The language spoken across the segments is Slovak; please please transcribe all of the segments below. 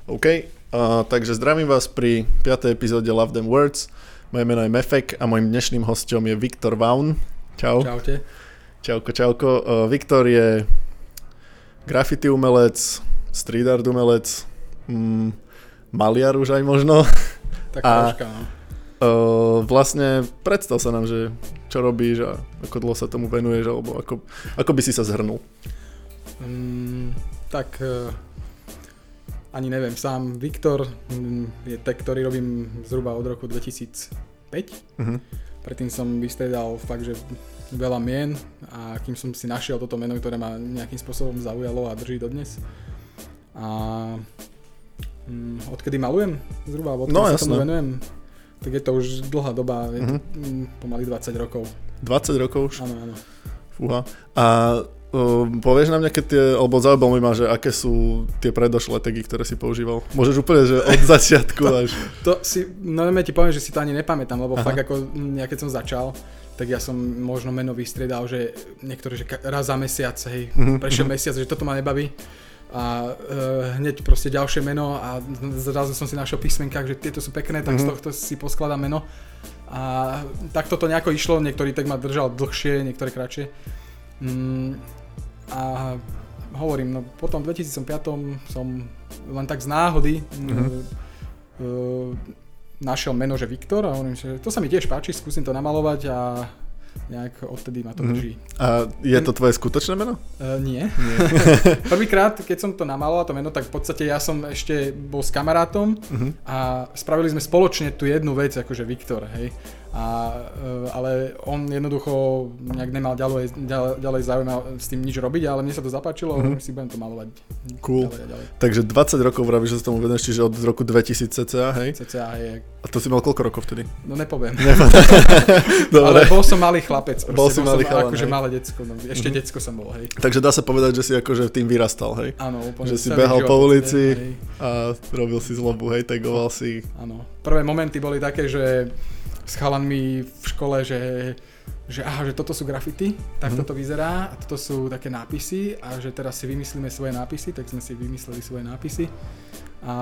OK, takže zdravím vás pri 5. epizóde Love Them Words. Moje meno je Mefek a mojím dnešným hosťom je Viktor Vaun. Čau. Čaute. Čauko. Viktor je graffiti umelec, street art umelec, maliar už aj možno. Tak troška, no. Vlastne predstav sa nám, že čo robíš a ako dlho sa tomu venuješ, alebo ako by si sa zhrnul. Ani neviem, sám Viktor je tag, ktorý robím zhruba od roku 2005. Predtým som vystriedal fakt, že veľa mien a kým som si našiel toto meno, ktoré ma nejakým spôsobom zaujalo a drží dodnes. A odkedy malujem zhruba, odkedy sa tomu venujem, tak je to už dlhá doba, je to pomaly 20 rokov. 20 rokov už? Áno. Fúha. A povieš nám nejaké tie, alebo zaujímavé ma, že aké sú tie predošlé tagy, ktoré si používal? Môžeš úplne, že od začiatku až. Neviem, ti poviem, že si to ani nepamätám, lebo fakt ako keď som začal, tak ja som možno meno vystriedal, že niektoré, že raz za mesiac, hej, prešiel mesiac, že toto ma nebaví. A hneď proste ďalšie meno a zrazu som si našiel písmenkách, že tieto sú pekné, tak z tohto si poskladám meno. A takto to nejako išlo, niektorý tak ma držal dlhšie, niektoré kratšie. A hovorím, no potom v 2005 som len tak z náhody našiel meno, že Viktor a hovorím, že to sa mi tiež páči, skúsim to namalovať a nejak odtedy ma to drží. A je to tvoje skutočné meno? Nie. Prvýkrát, keď som to namaloval, to meno, tak v podstate ja som ešte bol s kamarátom a spravili sme spoločne tú jednu vec, akože Viktor, hej. Ale on jednoducho nejak nemal ďalej záujem s tým nič robiť, ale mne sa to zapáčilo a si budem to malovať. Cool. Ďalej. Takže 20 rokov vravíš, že sa tomu venuješ, čiže od roku 2000 cca, hej? Cca, hej. A to si mal koľko rokov vtedy? No nepoviem. Ale bol som malý chlapec. Bol si malý chalán, akože malé decko, no, ešte decko som bol, hej. Takže dá sa povedať, že si akože tým vyrastal, hej? Áno, úplne. Že si behal po ulici a robil si zlobu, hej, tagoval si. Áno. Prvé momenty boli také, že s chalanmi v škole, že toto sú graffiti, tak toto vyzerá a toto sú také nápisy a že teraz si vymyslíme svoje nápisy, tak sme si vymysleli svoje nápisy a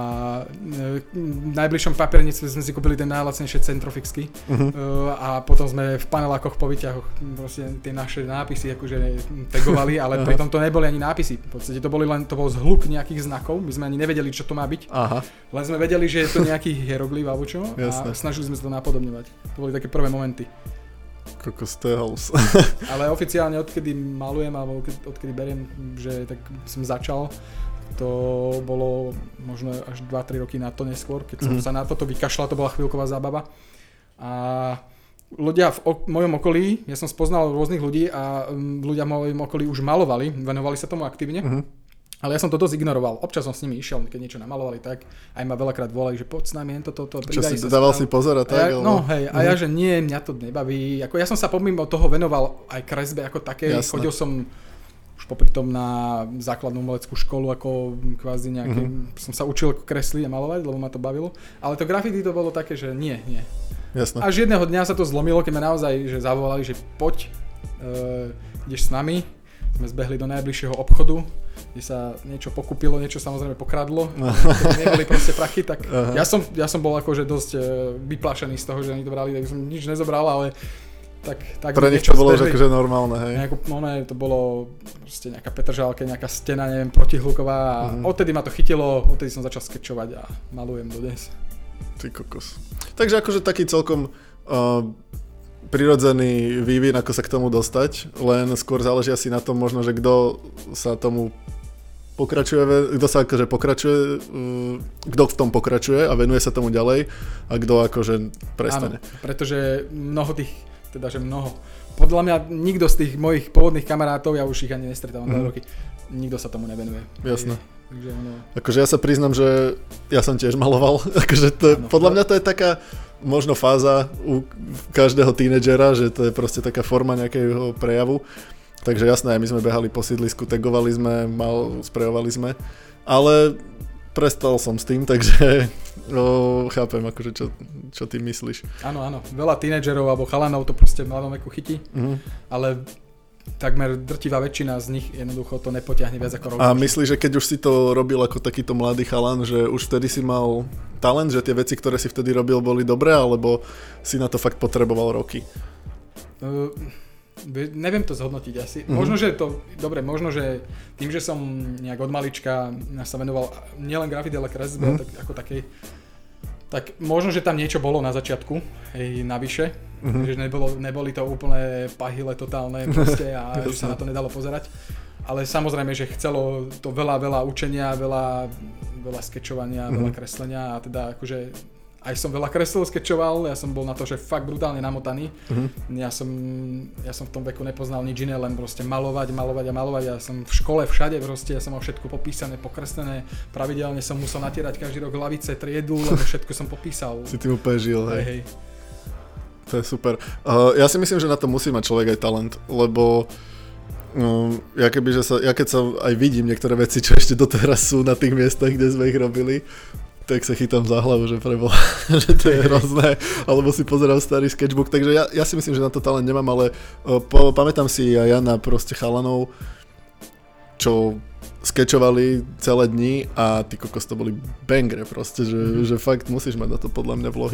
v najbližšom papiernici sme si kúpili ten najlacnejšie centrofixky a potom sme v panelákoch po výťahoch proste tie naše nápisy akože tagovali, ale pritom to neboli ani nápisy, v podstate to bol zhluk nejakých znakov, my sme ani nevedeli, čo to má byť, len sme vedeli, že je to nejaký hieroglif alebo čo a snažili sme sa to napodobňovať, to boli také prvé momenty. Kokos, to je halus. Ale oficiálne odkedy malujem alebo odkedy beriem, že tak som začal, to bolo možno až 2-3 roky na to neskôr, keď som sa na toto vykašľal, to bola chvíľková zábava. A ľudia v mojom okolí, ja som spoznal rôznych ľudí a ľudia v mojom okolí už malovali, venovali sa tomu aktívne. Ale ja som to dosť ignoroval. Občas som s nimi išiel, keď niečo namalovali, tak aj ma veľakrát volali, že poď s nami toto. Čo si dával si pozor a tak? No hej, a ja, že nie, mňa to nebaví. Ako ja som sa pomimo toho venoval aj kresbe ako také. Jasne. Chodil som už popritom na základnú umeleckú školu, ako kvázi nejaké, som sa učil kresliť a malovať, lebo ma to bavilo. Ale to graffiti to bolo také, že nie. Jasne. Až jedného dňa sa to zlomilo, keď ma naozaj že zavolali, že poď, ideš s nami. Sme zbehli do najbližšieho obchodu, kde sa niečo pokúpilo, niečo samozrejme pokradlo. Neboli proste prachy, tak ja som bol akože dosť vyplášený z toho, že oni to brali, tak som nič nezobral, ale tak pre nich to bolo už akože normálne, hej. To bolo proste nejaká petržálka, nejaká stena, neviem, protihluková a odtedy ma to chytilo, odtedy som začal skečovať a malujem dodnes. Ty kokos. Takže akože taký celkom prirodzený vývin, ako sa k tomu dostať, len skôr záleží asi na tom možno, že kto sa tomu pokračuje, kto sa akože pokračuje, kto v tom pokračuje a venuje sa tomu ďalej a kto akože prestane. Áno, pretože podľa mňa nikto z tých mojich pôvodných kamarátov, ja už ich ani nestretávam 2 roky, nikto sa tomu nevenuje. Jasné. Akože ja sa priznám, že ja som tiež maloval, akože podľa mňa to je taká možno fáza u každého tínedžera, že to je proste taká forma nejakého prejavu. Takže jasné, my sme behali po sídlisku, tagovali sme, sprejovali sme, ale prestal som s tým, takže chápem, akože čo ty myslíš. Áno, veľa tínedžerov alebo chalanov to proste v mladom veku chytí, ale takmer drtivá väčšina z nich jednoducho to nepotiahne viac ako rok. A myslíš, že keď už si to robil ako takýto mladý chalan, že už vtedy si mal talent, že tie veci, ktoré si vtedy robil, boli dobré, alebo si na to fakt potreboval roky? Neviem to zhodnotiť asi. Možno, že tým, že som nejak od malička sa venoval nielen grafite, ale kresbe, ako takej, tak možno, že tam niečo bolo na začiatku, hej, navyše, že neboli to úplne pahyle totálne proste a že sa na to nedalo pozerať. Ale samozrejme, že chcelo to veľa učenia, veľa skečovania, veľa kreslenia a teda akože aj som veľa kreslil, skečoval, ja som bol na to, že fakt brutálne namotaný. Ja som v tom veku nepoznal nič iné, len proste malovať. Ja som v škole všade proste, ja som mal všetko popísané, pokreslené, pravidelne som musel natierať každý rok lavice, triedu, lebo všetko som popísal. Si tým úplne žil, hej. To je super. Ja si myslím, že na to musí mať človek aj talent, lebo ja keď sa aj vidím niektoré veci, čo ešte doteraz sú na tých miestach, kde sme ich robili, tak sa chytám za hlavu, že preboha, že to je hrozné, alebo si pozerám starý sketchbook, takže ja si myslím, že na to talent nemám, ale pamätám si aj ja na proste chalanov, čo skečovali celé dni a ty kokos, to boli bangre proste, že fakt musíš mať na to podľa mňa vlohy.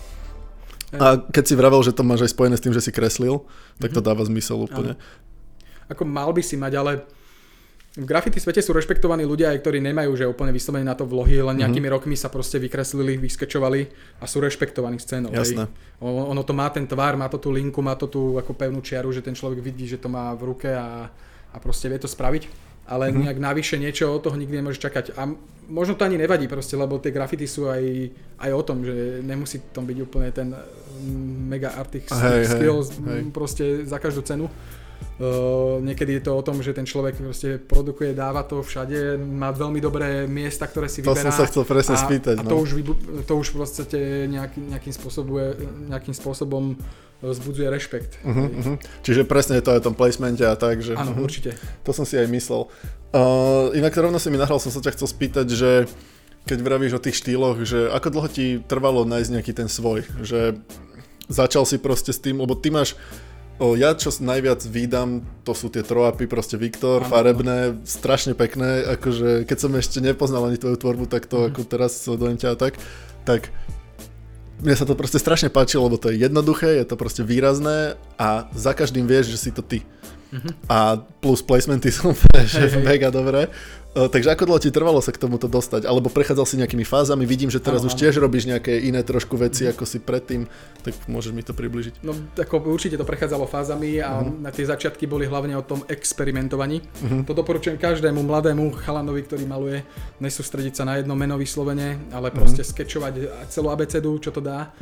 A keď si vravel, že to máš aj spojené s tým, že si kreslil, tak to dáva zmysel úplne. Ako mal by si mať, ale v graffiti svete sú rešpektovaní ľudia, ktorí nemajú že úplne vyslovene na to vlohy, len nejakými rokmi sa proste vykreslili, vyskečovali a sú rešpektovaní scénou. Jasné. Ono to má ten tvar, má to tú linku, má to tú ako pevnú čiaru, že ten človek vidí, že to má v ruke a proste vie to spraviť. Ale nejak navyše niečo od toho nikdy nemôžeš čakať. A možno to ani nevadí proste, lebo tie graffiti sú aj o tom, že nemusí tam byť úplne ten mega artistic skills proste za každú cenu. Niekedy je to o tom, že ten človek proste produkuje, dáva to všade, má veľmi dobré miesta, ktoré si vyberá. To som sa chcel presne spýtať. A to už v podstate nejakým spôsobom vzbudzuje rešpekt. Čiže presne to je o tom placemente a tak, že... Áno, určite. To som si aj myslel. Inak rovno si mi nahral, som sa ťa chcel spýtať, že keď vravíš o tých štýloch, že ako dlho ti trvalo nájsť nejaký ten svoj, že začal si proste s tým, lebo ty máš ja čo najviac vídam, to sú tie throw-upy, proste Viktor, farebné, strašne pekné, akože keď som ešte nepoznal ani tvoju tvorbu, tak to ako teraz sledujem ťa a tak mne sa to proste strašne páčilo, lebo to je jednoduché, je to proste výrazné a za každým vieš, že si to ty. A plus placementy sú mega dobré. Takže ako dlho ti trvalo sa k tomuto dostať? Alebo prechádzal si nejakými fázami? Vidím, že teraz už tiež robíš nejaké iné trošku veci, ako si predtým. Tak môžeš mi to približiť? No, ako určite to prechádzalo fázami a na tie začiatky boli hlavne o tom experimentovaní. To doporučujem každému mladému chalanovi, ktorý maluje, nesústrediť sa na jedno meno vyslovene, ale proste skečovať celú abecedu, čo to dá.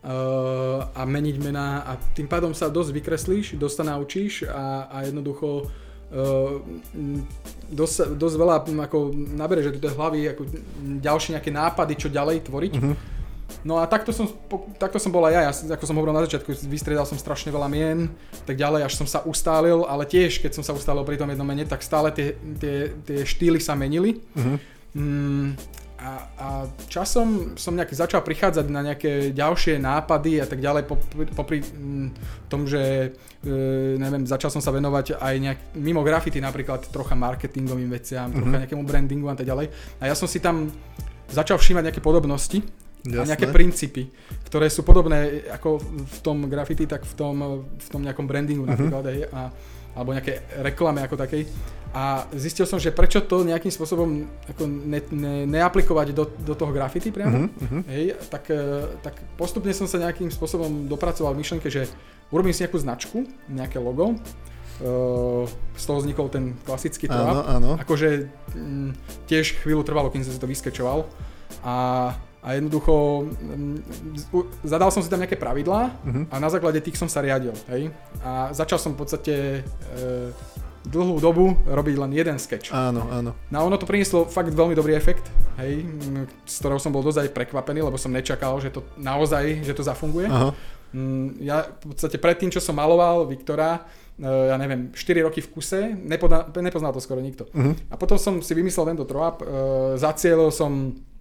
A meniť mená a tým pádom sa dosť vykreslíš, dosť sa naučíš a jednoducho dosť veľa ako nabereš do tej hlavy ako ďalšie nejaké nápady, čo ďalej tvoriť. No a takto som bol aj ja, ako som hovoril na začiatku, vystriedal som strašne veľa mien, tak ďalej, až som sa ustálil, ale tiež, keď som sa ustálil pri tom jednom mene, tak stále tie štýly sa menili. A časom som nejak začal prichádzať na nejaké ďalšie nápady a tak ďalej popri tom, že neviem, začal som sa venovať aj nejak mimo graffiti napríklad trocha marketingovým veciam, trocha nejakému brandingu a tak ďalej. A ja som si tam začal všímať nejaké podobnosti a nejaké princípy, ktoré sú podobné ako v tom graffiti, tak v tom nejakom brandingu napríklad alebo nejaké reklame ako takej. A zistil som, že prečo to nejakým spôsobom ako neaplikovať do toho graffiti priamo. Hej, tak postupne som sa nejakým spôsobom dopracoval v myšlenke, že urobím si nejakú značku, nejaké logo. Z toho vznikol ten klasický throw-up. Akože tiež chvíľu trvalo, kým som si to vyskečoval. A jednoducho zadal som si tam nejaké pravidlá a na základe tých som sa riadil. Hej? A začal som v podstate dlhú dobu robiť len jeden sketch. Áno. No a ono to prinieslo fakt veľmi dobrý efekt, hej, z ktorého som bol dosť aj prekvapený, lebo som nečakal, že to naozaj, že to zafunguje. Ja v podstate predtým, čo som maloval Viktora, ja neviem, 4 roky v kuse, nepoznal to skoro nikto. A potom som si vymyslel tento throw-up, zacielil som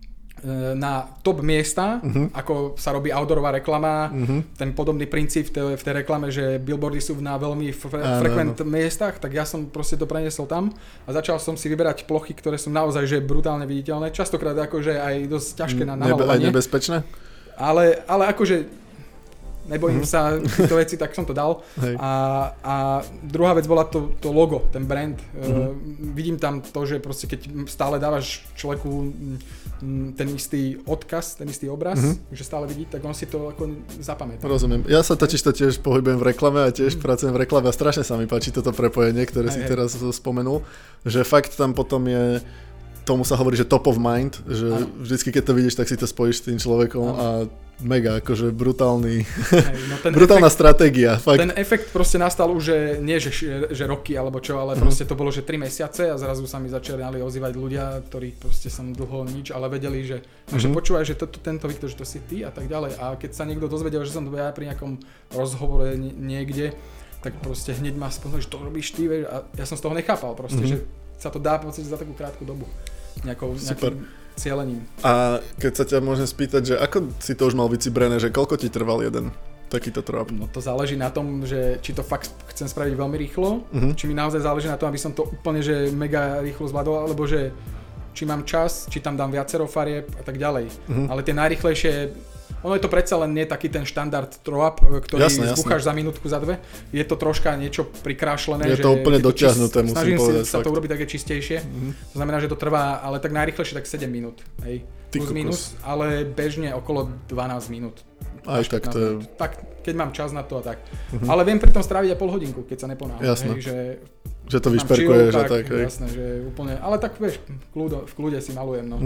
na top miesta, ako sa robí outdoorová reklama, ten podobný princíp v tej reklame, že billboardy sú na veľmi frekvent miestach, tak ja som proste to preniesol tam a začal som si vyberať plochy, ktoré sú naozaj že brutálne viditeľné, častokrát akože aj dosť ťažké na namalovanie. Aj nebezpečné? Ale akože nebojím sa týchto veci, tak som to dal. A druhá vec bola to logo, ten brand. Vidím tam to, že proste keď stále dávaš človeku ten istý odkaz, ten istý obraz, že stále vidí, tak on si to ako zapamätá. Rozumiem. Ja sa totiž pohybujem v reklame a tiež pracujem v reklame a strašne sa mi páči toto prepojenie, ktoré si teraz spomenul, že fakt tam potom je, tomu sa hovorí, že top of mind, že vždycky keď to vidíš, tak si to spojíš s tým človekom a mega, akože brutálna efekt, stratégia. Fakt. Ten efekt proste nastal už, že nie že roky alebo čo, ale proste to bolo, že 3 mesiace a zrazu sa mi začali ozývať ľudia, ktorí proste som dlho nič, ale vedeli, že počúvaj, že tento Viktor, že to si ty a tak ďalej. A keď sa niekto dozvedel, že som to ja pri nejakom rozhovore niekde, tak proste hneď ma spomenul, že to robíš ty, a ja som z toho nechápal proste, že sa to dá v podstate za takú krátku dobu. Nejakým cielením. A keď sa ťa môžem spýtať, že ako si to už mal vycibrené, že koľko ti trval jeden takýto trap? No to záleží na tom, že či to fakt chcem spraviť veľmi rýchlo, či mi naozaj záleží na tom, aby som to úplne že mega rýchlo zvládol, alebo že či mám čas, či tam dám viacero farieb a tak ďalej. Ale tie najrýchlejšie, ono je to predsa len nie taký ten štandard throw-up, ktorý zbúcháš za minútku, za dve. Je to troška niečo prikrášlené. Je to úplne dotiahnuté, musím povedať. Snažím sa to urobiť také čistejšie. To znamená, že to trvá, ale tak najrýchlejšie tak 7 minút. Hej. Plus minus, ale bežne okolo 12 minút. Aj tak to je... Tak, keď mám čas na to a tak. Ale viem pri tom stráviť aj pol hodinku, keď sa neponáhľam. Jasné. Že to vyšperkuješ a tak. Jasné, že úplne, ale tak vieš, v kľude si malujem, no.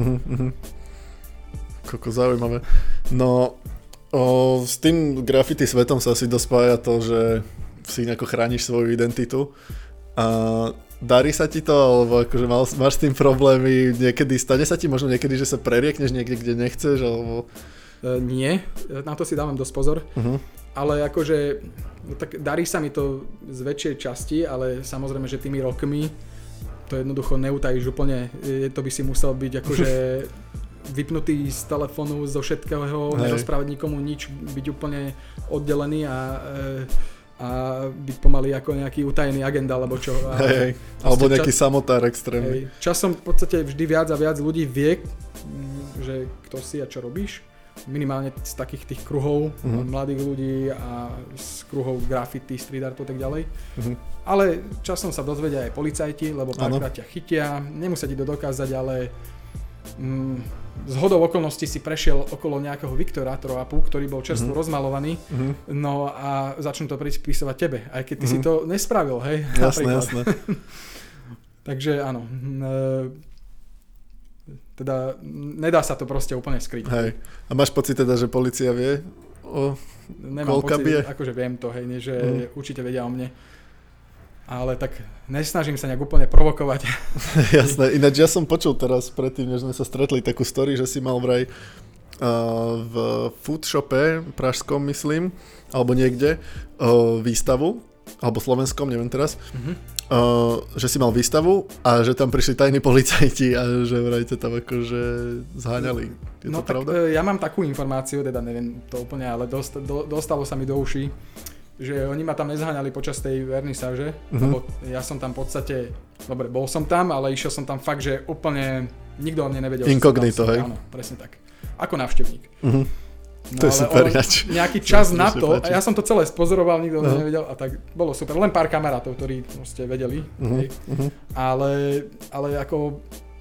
Koko zaujímavé. No, s tým graffiti svetom sa asi dospája to, že si nejako chrániš svoju identitu. A darí sa ti to, alebo akože máš s tým problémy niekedy, stane sa ti možno niekedy, že sa preriekneš niekde, kde nechceš, alebo... Nie, na to si dávam dosť pozor. Ale akože, no tak darí sa mi to z väčšej časti, ale samozrejme, že tými rokmi to jednoducho neutajíš úplne. To by si musel byť akože... vypnutý z telefónu, zo všetkého, nerozprávať nikomu nič, byť úplne oddelený a byť pomaly ako nejaký utajený agent alebo čo. Alebo nejaký samotár extrémny. Časom v podstate vždy viac a viac ľudí vie, že kto si a čo robíš. Minimálne z takých tých kruhov mladých ľudí a z kruhov graffiti, street artu a tak ďalej. Ale časom sa dozvedia aj policajti, lebo párkrát ťa chytia. Nemusia ti to dokázať, ale zhodou okolností si prešiel okolo nejakého Viktora Throw-upu, ktorý bol čerstvo rozmalovaný, no a začnú to pripisovať tebe, aj keď ty si to nespravil, hej? Jasné. Takže áno, teda nedá sa to proste úplne skryť. Hej. A máš pocit teda, že polícia vie o koľka bije? Akože viem to, hej, nie, že určite vedia o mne. Ale tak nesnažím sa nejak úplne provokovať. Jasné, ináč ja som počul teraz predtým, než sme sa stretli, takú story, že si mal vraj v food shope pražskom, myslím, alebo niekde, výstavu, alebo slovenskom, neviem teraz, že si mal výstavu a že tam prišli tajní policajti a že vraj te tam akože zháňali. Je to pravda? Ja mám takú informáciu, teda neviem to úplne, ale dostalo sa mi do uší, že oni ma tam nezháňali počas tej vernisáže, lebo ja som tam v podstate, dobre, bol som tam, ale išiel som tam fakt, že úplne nikto o mne nevedel. Inkognito, hej? Áno, presne tak. Ako návštevník. No, to je super ináč. Nejaký čas na to, a ja som to celé spozoroval, nikto nevedel a tak bolo super. Len pár kamarátov, ktorí proste vedeli. Ale ako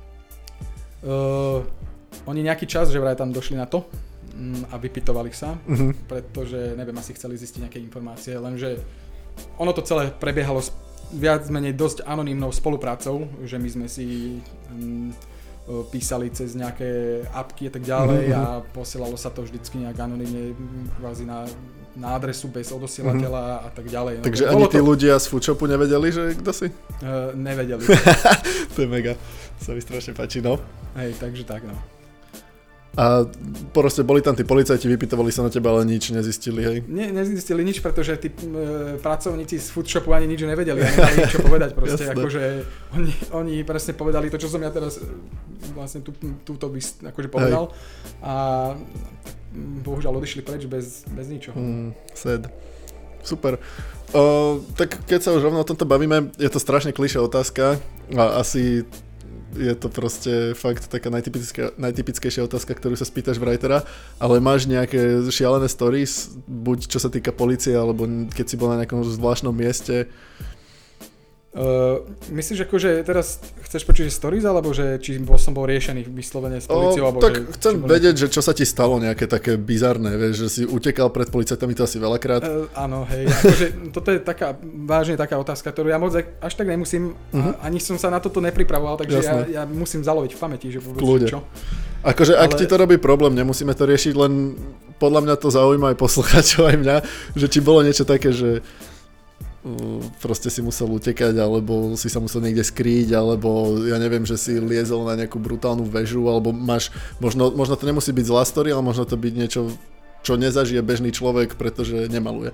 oni nejaký čas, že vraj tam došli na to a vypytovali sa, pretože neviem, asi chceli zistiť nejaké informácie, lenže ono to celé prebiehalo viac menej dosť anonymnou spoluprácou, že my sme si písali cez nejaké apky a tak ďalej a posielalo sa to vždycky nejak anonymne kvázi na adresu bez odosielateľa a tak ďalej. Takže ani tí ľudia z Foodshopu nevedeli, že kto si? Nevedeli. To je mega, sa mi strašne páči, no. Hej, takže tak, no. A proste boli tam tí policajti, vypytovali sa na teba, ale nič nezistili, hej? Nezistili nič, pretože tí pracovníci z foodshopu ani nič nevedeli, ani nemali čo povedať proste, akože oni presne povedali to, čo som ja teraz vlastne túto akože povedal a bohužiaľ odišli preč bez ničoho. Sad. Super. Tak keď sa už rovno o tomto bavíme, je to strašne klišé otázka a asi je to proste fakt taká najtypickejšia otázka, ktorú sa spýtaš writera, ale máš nejaké šialené stories, buď čo sa týka polície, alebo keď si bol na nejakom zvláštnom mieste? Myslíš, akože teraz chceš počuť stories, alebo že či som bol riešený vyslovene s políciou? Tak že, chcem vedieť, že čo sa ti stalo nejaké také bizarné, vieš, že si utekal pred policajtami, to asi veľakrát. Áno, hej, akože toto je vážne taká otázka, ktorú ja moc až tak nemusím, ani som sa na toto nepripravoval, takže ja musím zaloviť v pamäti, že vôbec čo. Akože ak ti to robí problém, nemusíme to riešiť, len podľa mňa to zaujíma aj poslucháčov, aj mňa, že či bolo niečo také, že proste si musel utekať, alebo si sa musel niekde skrýť, alebo ja neviem, že si liezol na nejakú brutálnu väžu, alebo máš, možno to nemusí byť zlá story, ale možno to byť niečo, čo nezažije bežný človek, pretože nemaluje.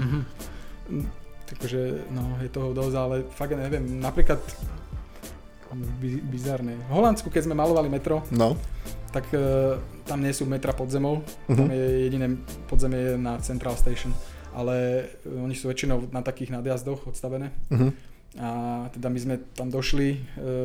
Takže, no, je toho dosť, ale fakt neviem, napríklad bizarné. V Holandsku, keď sme malovali metro, tak tam nie sú metra pod zemou, tam je jediné podzemie na Central Station. Ale oni sú väčšinou na takých nadjazdoch odstavené. A teda my sme tam došli,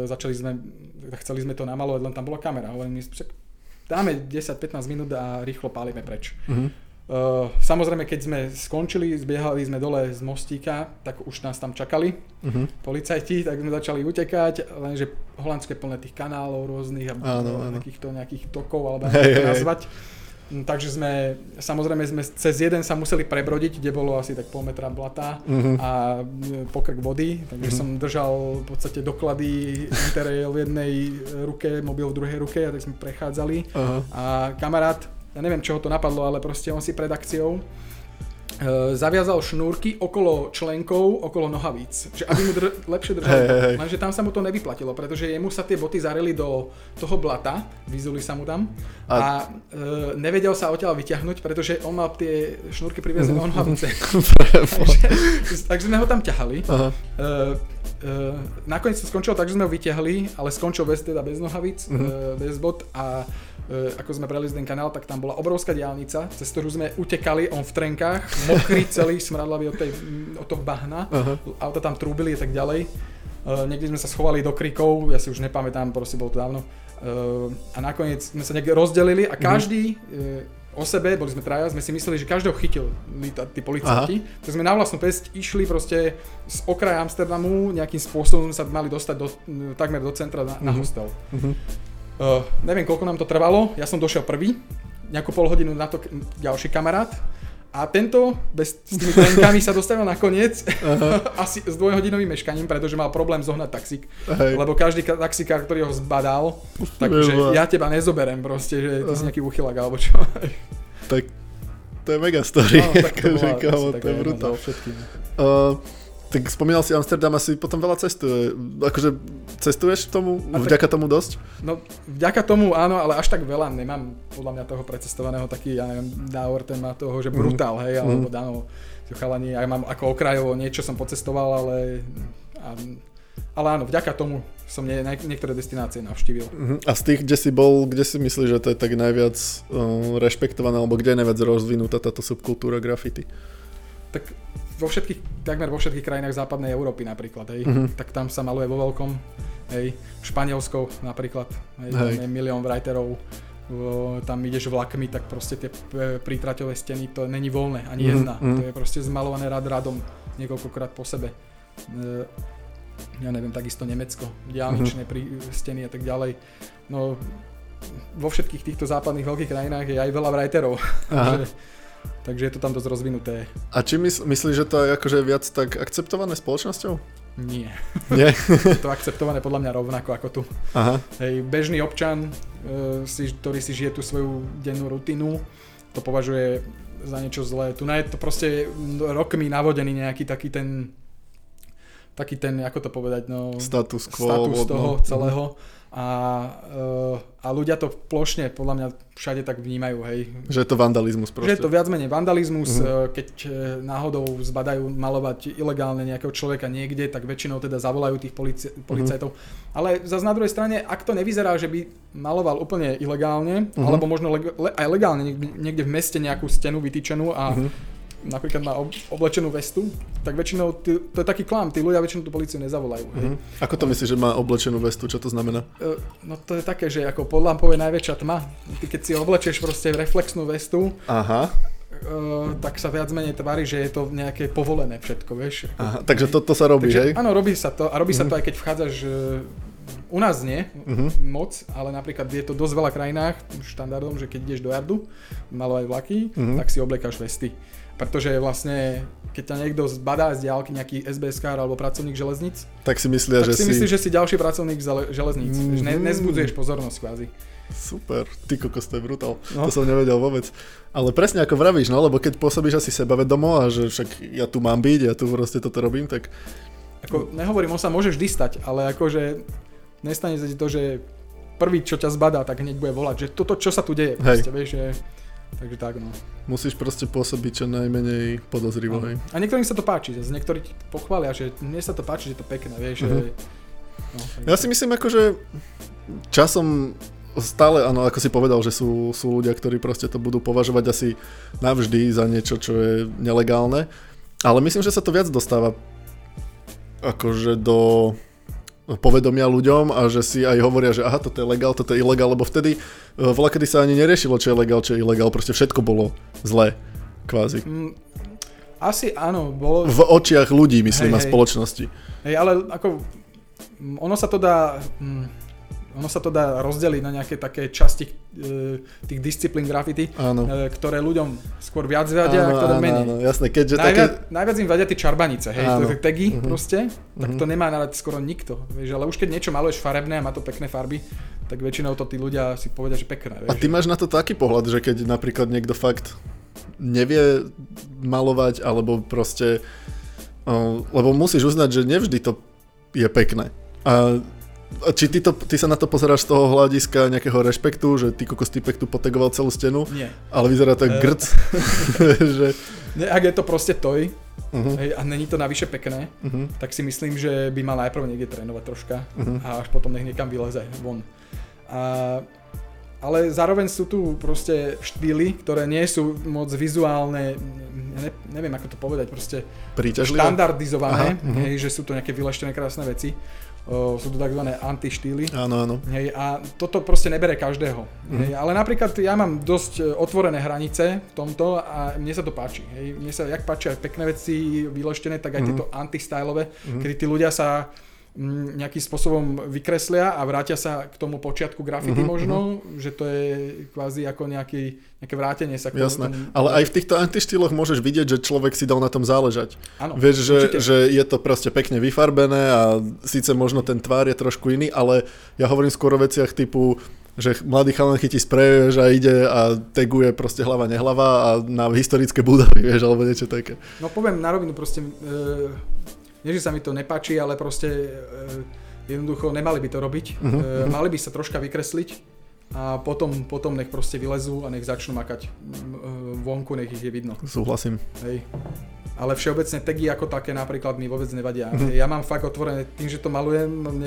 chceli sme to namalovať, len tam bola kamera, ale my dáme 10-15 minút a rýchlo pálime preč. Samozrejme, keď sme skončili, zbiehali sme dole z mostíka, tak už nás tam čakali policajti, tak sme začali utekať, lenže Holandsko je plné tých kanálov rôznych a nejakých tokov, alebo ako to nazvať. Takže sme cez jeden sa museli prebrodiť, kde bolo asi tak pol metra blata a pokrk vody, takže som držal v podstate doklady Interrail v jednej ruke, mobil v druhej ruke a tak sme prechádzali a kamarát, ja neviem čo ho to napadlo, ale proste on si pred akciou zaviazal šnúrky okolo členkov, okolo nohavíc, že aby mu lepšie držali. Lenže tam sa mu to nevyplatilo, pretože jemu sa tie boty zarili do toho blata, vyzuli sa mu tam a nevedel sa odtiaľ vyťahnuť, pretože on mal tie šnúrky priviazané o nohavice. Takže sme ho tam ťahali. Nakoniec to skončilo tak, že sme ho vyťahli, ale skončil bez nohavíc, bez bot a ako sme preliezli ten kanál, tak tam bola obrovská diaľnica, cez ktorú sme utekali, on v trenkách, mokrý celý, smradlavý od toho bahna, auta tam trúbili a tak ďalej. Niekde sme sa schovali do krikov, ja si už nepamätám, proste bolo to dávno. A nakoniec sme sa niekde rozdelili a každý o sebe, boli sme traja, sme si mysleli, že každého chytili tí policajti. Tak sme na vlastnú päsť išli proste z okraja Amsterdamu, nejakým spôsobom sme sa mali dostať takmer do centra na hostel. Neviem, koľko nám to trvalo, ja som došiel prvý, nejakú pol hodinu na to ďalší kamarát a tento s tými trenkami sa dostavil nakoniec asi s 2-hodinovým meškaním, pretože mal problém zohnať taxík, lebo každý taxikár, ktorý ho zbadal, takže ja teba nezoberem proste, že ty si nejaký uchylák alebo čo. Tak to je mega story, to je brutál. Tak spomínal si Amsterdam, asi potom veľa cestuje. Akože cestuješ vďaka tomu dosť? No vďaka tomu áno, ale až tak veľa nemám podľa mňa toho precestovaného taký, ja neviem, Daur, ten má toho, že brutál, hej, alebo Dano, chalani, ja mám ako okrajovo, niečo som pocestoval, ale áno, vďaka tomu som niektoré destinácie navštívil. A z tých, kde si bol, kde si myslíš, že to je tak najviac rešpektované, alebo kde je najviac rozvinutá táto subkultúra graffiti? Tak takmer vo všetkých krajinách západnej Európy napríklad, hej. Tak tam sa maluje vo veľkom, hej. Španielsko napríklad, hej. Tam je milión writerov, tam ideš vlakmi, tak proste tie prítraťové steny, to není voľné, ani jedna. To je proste zmalované radom, niekoľkokrát po sebe. Ja neviem, takisto Nemecko, diaľničné steny a tak ďalej. No, vo všetkých týchto západných veľkých krajinách je aj veľa writerov. Takže je to tam dosť rozvinuté. A či myslíš, že to je akože viac tak akceptované spoločnosťou? Nie. Nie? Je to akceptované podľa mňa rovnako ako tu. Hej, bežný občan, ktorý si žije tú svoju dennú rutinu, to považuje za niečo zlé. Tu je to proste rokmi navodený nejaký taký taký ten, ako to povedať, no... Status quo. Status toho celého. A ľudia to plošne podľa mňa všade tak vnímajú, hej. Že je to vandalizmus proste. Že je to viac menej vandalizmus, keď náhodou zbadajú malovať ilegálne nejakého človeka niekde, tak väčšinou teda zavolajú tých policajtov. Ale zase na druhej strane, ak to nevyzerá, že by maloval úplne ilegálne, alebo možno aj legálne niekde v meste nejakú stenu vytýčenú a napríklad má oblečenú vestu, tak väčšinou to je taký klam, tí ľudia väčšinou tú políciu nezavolajú. Ako to myslíš, že má oblečenú vestu? Čo to znamená? No to je také, že ako pod lampou je najväčšia tma. Ty keď si oblečieš proste reflexnú vestu, tak sa viac menej tvári, že je to nejaké povolené všetko, vieš. Aha, takže toto sa robí, hej? Áno, robí sa to a robí sa to aj keď vchádzaš u nás nie moc, ale napríklad je to dosť veľa krajinách štandardom, že keď ideš do jardu, malovať vlaky, tak si oblekáš vesty. Pretože vlastne, keď ťa niekto zbadá z diaľky, nejaký SBS-kár alebo pracovník železníc, tak si myslia, že myslíš, že si ďalší pracovník železníc. Nezbudzuješ pozornosť kvázi. Super, ty kokos, to je brutál. No. To som nevedel vôbec. Ale presne ako vravíš, no, lebo keď pôsobíš asi sebavedomo a že však ja tu mám byť, ja tu proste toto robím, tak... Ako, nehovorím, on sa môže vždy stať, ale akože nestane sa ti to, že prvý, čo ťa zbadá, tak hneď bude volať, že toto, čo sa tu deje, proste, vieš, že... Takže tak, no. Musíš proste pôsobiť čo najmenej podozrivo, hej. A niektorým sa to páči, že niektorí ti pochvália, že mne sa to páči, že je to pekné, vieš, že... No, ja si myslím, akože časom stále, áno, ako si povedal, že sú ľudia, ktorí proste to budú považovať asi navždy za niečo, čo je nelegálne, ale myslím, že sa to viac dostáva akože do povedomia ľuďom a že si aj hovoria, že aha, toto je legál, toto je ilegál, lebo vtedy voľakedy sa ani neriešilo, čo je legál, čo je ilegál, proste všetko bolo zlé, kvázi. Asi áno, bolo... V očiach ľudí, myslím, a spoločnosti. Hej, ale ako, ono sa to dá rozdeliť na nejaké také časti tých disciplín graffiti, ktoré ľuďom skôr viac vadia a ktoré menej. Áno, jasné, keďže najviac im vadia tie čarbanice, hej, to tagy proste, tak to nemá narať skoro nikto, vieš, ale už keď niečo maluješ farebné a má to pekné farby, tak väčšinou to tí ľudia si povedia, že pekné, vieš. A ty máš na to taký pohľad, že keď napríklad niekto fakt nevie malovať, alebo proste, lebo musíš uznať, že nevždy to je pekné. A či ty sa na to pozeráš z toho hľadiska nejakého rešpektu, že ty kokos typek tu potegoval celú stenu? Nie. Ale vyzerá to grc. Že... Nie, ak je to proste toj a není to navyše pekné, tak si myslím, že by mal najprv niekde trénovať troška a až potom nech niekam vyleze von. Ale zároveň sú tu proste štýly, ktoré nie sú moc vizuálne, neviem ako to povedať, proste štandardizované, že sú to nejaké vyleštené krásne veci. Sú to takzvané antištýly. Áno. Hej, a toto proste nebere každého. Hej, ale napríklad ja mám dosť otvorené hranice v tomto a mne sa to páči. Hej. Mne sa jak páčia aj pekné veci vyleštené, tak aj tieto antistylové, kedy tí ľudia sa nejakým spôsobom vykreslia a vrátia sa k tomu počiatku graffiti možno, že to je kvázi ako nejaké vrátenie sa. Jasné, ale aj v týchto antištýloch môžeš vidieť, že človek si dal na tom záležať. Áno, vieš, že je to proste pekne vyfarbené a síce možno ten tvár je trošku iný, ale ja hovorím skôr o veciach typu, že mladý chalan chytí sprej, že ide a taguje proste hlava nehlava a na historické budovy, vieš, alebo niečo také. No poviem na rovinu proste... Nie, že sa mi to nepáči, ale proste jednoducho nemali by to robiť. Mali by sa troška vykresliť a potom nech proste vylezú a nech začnú makať vonku, nech ich je vidno. Súhlasím. Hej. Ale všeobecne tagy ako také napríklad mi vôbec nevadia. Ja mám fakt otvorené tým, že to malujem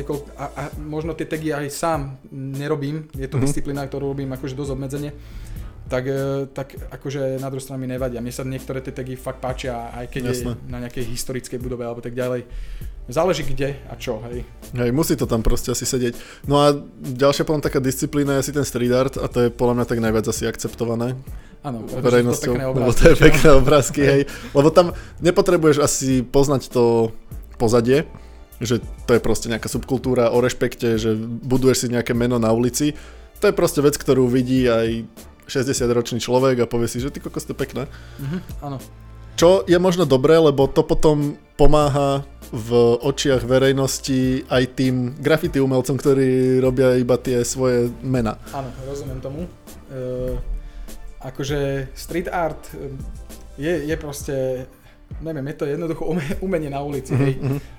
a možno tie tagy aj sám nerobím. Je to disciplína, ktorú robím akože dosť obmedzenie. Tak akože na druhú stranu mi nevadia. Mne sa niektoré tie tagy fakt páčia, aj keď je na nejakej historickej budove alebo tak ďalej. Záleží kde a čo, hej. Hej, musí to tam proste asi sedieť. No a ďalšia potom taká disciplína je asi ten street art a to je podľa mňa tak najviac asi akceptované. Áno, pretože to pekné obrázky. Lebo to je pekné obrázky, hej. Lebo tam nepotrebuješ asi poznať to pozadie, že to je proste nejaká subkultúra o rešpekte, že buduješ si nejaké meno na ulici. To je proste vec, ktorú vidí aj 60-ročný človek a povie si, že ty kokos, to je pekné. Áno. Čo je možno dobré, lebo to potom pomáha v očiach verejnosti aj tým graffiti umelcom, ktorí robia iba tie svoje mená. Áno, rozumiem tomu. Akože street art je proste neviem, je to jednoducho umenie na ulici, hej.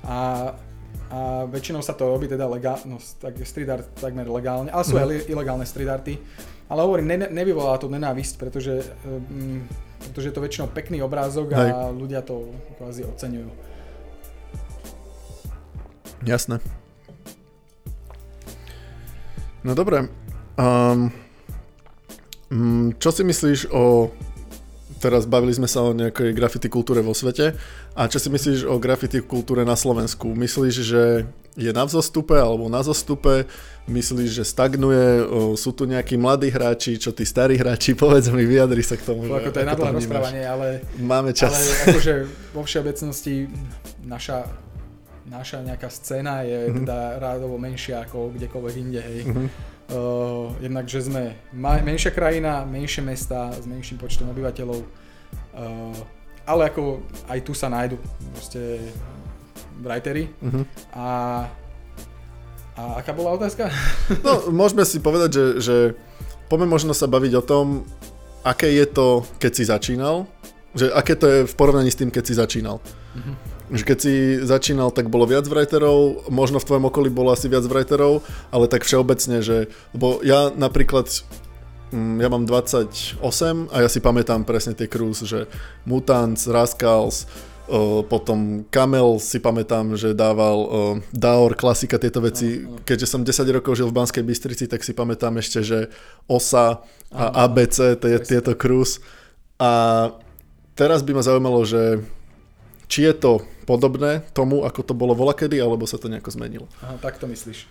A väčšinou sa to robí teda tak street art takmer legálne, ale sú aj ilegálne street arty. Ale hovorím, nevyvolá to nenávisť, pretože je to väčšinou pekný obrázok a ľudia to kvázi oceňujú. Jasné. No dobre. Čo si myslíš teraz bavili sme sa o nejakej graffiti kultúre vo svete, a čo si myslíš o graffiti kultúre na Slovensku? Myslíš, že je na vzostupe alebo na zostupe? Myslíš, že stagnuje? Sú tu nejakí mladí hráči, čo tí starí hráči? Povedz mi, vyjadri sa k tomu. To je na dlhé rozprávanie, ale máme čas. Ale akože vo všeobecnosti naša nejaká scéna je teda rádovo menšia ako kdekoľvek inde, hej. Jednak, že sme menšia krajina, menšie mestá s menším počtom obyvateľov, ale ako aj tu sa nájdu proste writery. A aká bola otázka? No, môžeme si povedať, že poďme možno sa baviť o tom, aké je to, keď si začínal, že aké to je v porovnaní s tým, keď si začínal. Že keď si začínal, tak bolo viac writerov, možno v tvojom okolí bolo asi viac writerov, ale tak všeobecne, že, lebo ja napríklad, ja mám 28 a ja si pamätám presne tie crews, že Mutants, Rascals, potom Camel si pamätám, že dával Daor, klasika, tieto veci. Keďže som 10 rokov žil v Banskej Bystrici, tak si pamätám ešte, že Osa a ABC, tieto crews. A teraz by ma zaujímalo, že či je to podobné tomu, ako to bolo volakedy, alebo sa to nejako zmenilo? Aha, tak to myslíš.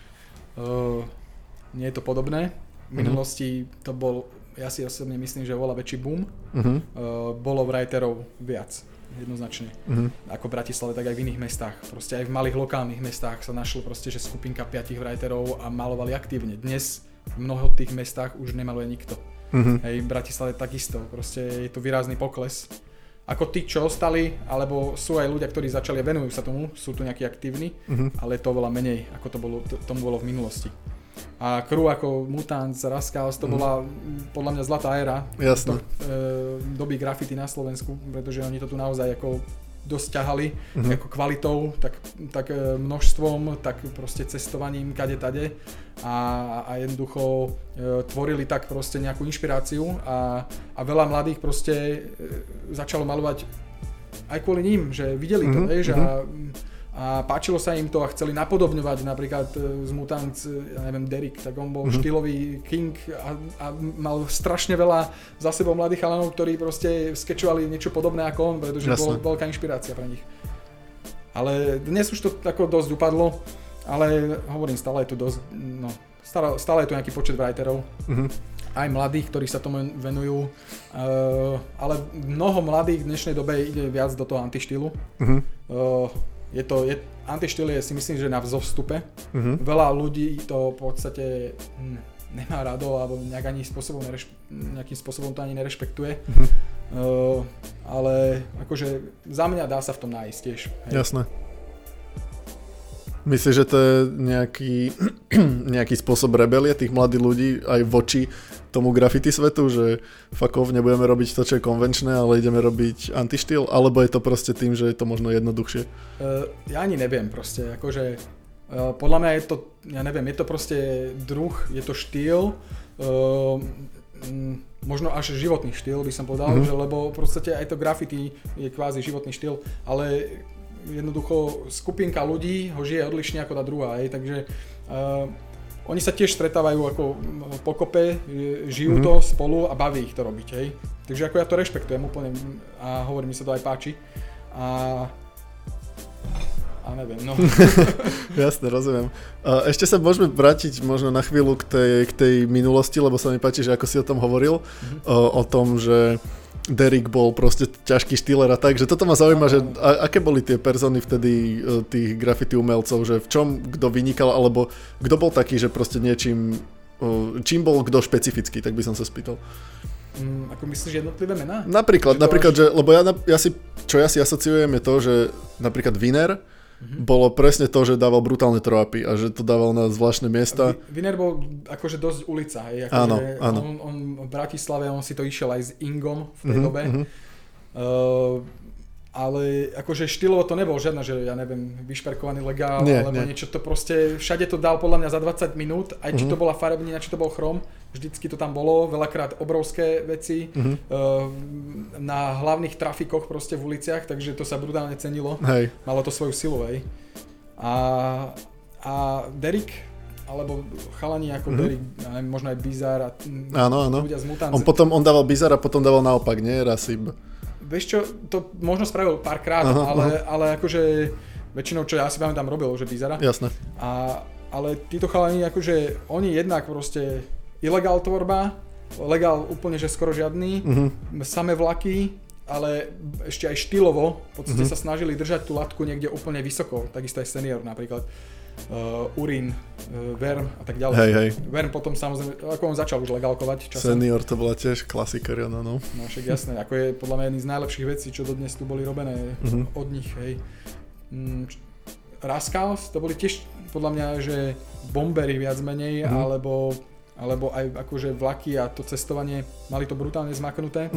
Nie je to podobné. V minulosti to bol, ja si osobne myslím, že oveľa väčší boom. Bolo writerov viac, jednoznačne. Ako v Bratislave, tak aj v iných mestách. Proste aj v malých lokálnych mestách sa našlo proste, že skupinka 5 writerov a malovali aktívne. Dnes v mnoho tých mestách už nemaluje nikto. Hej, v Bratislave takisto. Proste je to výrazný pokles. Ako tí, čo ostali, alebo sú aj ľudia, ktorí začali a venujú sa tomu, sú tu nejakí aktívni, ale to bola menej, ako tomu bolo v minulosti. A crew ako Mutants, Rascals, to bola podľa mňa zlatá éra doby graffiti na Slovensku, pretože oni to tu naozaj ako dosť ťahali, ako kvalitou, tak množstvom, tak proste cestovaním kade-tade a jednoducho tvorili tak proste nejakú inšpiráciu a veľa mladých proste začalo malovať aj kvôli ním, že videli to, vieš, a páčilo sa im to a chceli napodobňovať napríklad z Mutants, ja neviem, Derek, tak on bol štýlový king a mal strašne veľa za sebou mladých chalanov, ktorí proste skečovali niečo podobné ako on, pretože bol veľká inšpirácia pre nich. Ale dnes už to ako dosť upadlo, ale hovorím, stále je tu dosť, no, stále je tu nejaký počet writerov, aj mladých, ktorí sa tomu venujú, ale mnoho mladých v dnešnej dobe ide viac do toho antištýlu. Antištýl je, si myslím, že na vzostupe. Veľa ľudí to v podstate nemá rado alebo nejakým spôsobom to ani nerešpektuje. Ale akože za mňa dá sa v tom nájsť tiež. Hej. Jasné. Myslíš, že to je nejaký spôsob rebelie tých mladých ľudí aj voči tomu graffiti svetu, že fuck off, nebudeme robiť to, čo je konvenčné, ale ideme robiť antištýl, alebo je to proste tým, že je to možno jednoduchšie? Ja ani neviem proste, akože podľa mňa je to, ja neviem, je to proste druh, je to štýl, možno až životný štýl by som povedal, že lebo proste aj to graffiti je kvázi životný štýl, ale jednoducho skupinka ľudí ho žije odlišne ako tá druhá, takže oni sa tiež stretávajú ako pokope, žijú to spolu a baví ich to robiť, hej. Takže ako ja to rešpektujem úplne a hovorím, mi sa to aj páči a neviem, no. Jasne, rozumiem. Ešte sa môžeme vrátiť možno na chvíľu k tej minulosti, lebo sa mi páči, že ako si o tom hovoril, o tom, že Derek bol proste ťažký štýler a tak, že toto ma zaujíma, že aké boli tie persony vtedy tých graffiti umelcov, že v čom kto vynikal, alebo kto bol taký, že proste niečím, čím bol kto špecifický, tak by som sa spýtal. Ako myslíš jednotlivé mená? Napríklad, že lebo ja si asociujem je to, že napríklad Viner bolo presne to, že dával brutálne tropy a že to dával na zvláštne miesta. Viner bol akože dosť ulica, hej, akože áno. On v Bratislave, on si to išiel aj s Ingom v tej dobe. ale akože štýlovo to nebol žiadna, že ja neviem, vyšperkovaný legál, alebo niečo, to proste, všade to dal podľa mňa za 20 minút, aj či to bola farebnina, či to bol chrom, vždycky to tam bolo, veľakrát obrovské veci, na hlavných trafikoch proste v uliciach, takže to sa brutálne cenilo, malo to svoju silu, hej. A Derek, alebo chalani ako Derek, možno aj Bizarre a ľudia z Mutants. On dával Bizarre a potom dával naopak, nie? Rasib. Vieš čo, to možno spravil párkrát, ale akože väčšinou, čo ja si pamätám, robil, že Bizarra. Jasné. Ale títo chalani, akože oni jednak proste ilegál tvorba, legál úplne, že skoro žiadny, samé vlaky, ale ešte aj štýlovo, v podstate sa snažili držať tú latku niekde úplne vysoko, takisto aj Senior napríklad. Urín, Verm a tak ďalej. Hej. Verm potom samozrejme, ako on začal už legálkovať časom. Senior to bola tiež klasika, no. No však jasné, ako je podľa mňa jedný z najlepších vecí, čo dodnes tu boli robené od nich, hej. Rascals, to boli tiež podľa mňa, že bombery viac menej, alebo aj akože vlaky a to cestovanie, mali to brutálne zmaknuté.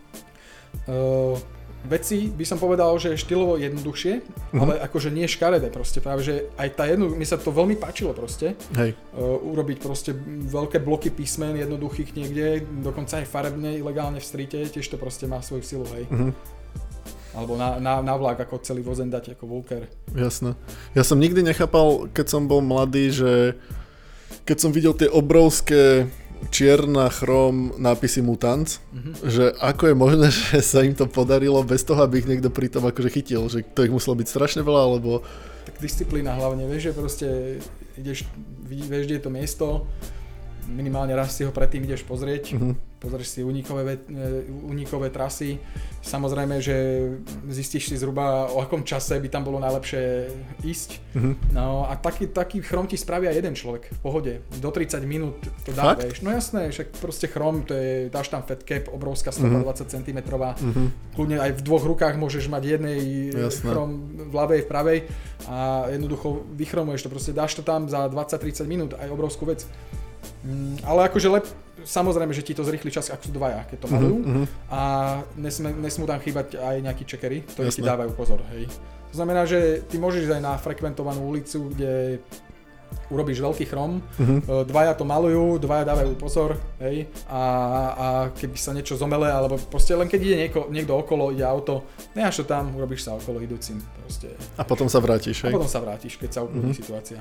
Veci by som povedal, že štýlovo jednoduchšie, ale akože nie škaredé proste, práve že aj tá mi sa to veľmi páčilo proste. Urobiť proste veľké bloky písmen jednoduchých niekde, dokonca aj farebne, ilegálne v streete, tiež to proste má svoju silu, hej. Alebo na vlak ako celý vozen dať, ako Volker. Jasné. Ja som nikdy nechápal, keď som bol mladý, že keď som videl tie obrovské čierna chrom nápisy Mutants, že ako je možné, že sa im to podarilo bez toho, aby ich niekto pri tom akože chytil, že to ich muselo byť strašne veľa, alebo... Tak disciplína hlavne, vieš, že proste vieš, kde je to miesto, minimálne raz si ho predtým ideš pozrieť, pozrieš si unikové trasy, samozrejme, že zistíš si zhruba o akom čase by tam bolo najlepšie ísť, no a taký chrom ti spravia jeden človek v pohode, do 30 minút to dá, vieš, no jasné, však proste chrom, to je, dáš tam fat cap, obrovská 120 cm, kľudne aj v dvoch rukách môžeš mať jednej chrom v ľavej, v pravej a jednoducho vychromuješ to, proste dáš to tam za 20-30 minút, aj obrovskú vec. Ale akože samozrejme, že ti to zrýchli čas, ak sú dvaja, keď to malujú a nesmú tam chýbať aj nejakí čekery, ktorí ti dávajú pozor, hej. To znamená, že ty môžeš ísť aj na frekventovanú ulicu, kde urobíš veľký chrom, dvaja to malujú, dvaja dávajú pozor, hej, a keby sa niečo zomele, alebo proste len keď ide niekto okolo, ide auto, necháš to tam, urobíš sa okolo idúcim, proste. A potom sa vrátiš, hej? A potom sa vrátiš, keď sa ukludní situácia.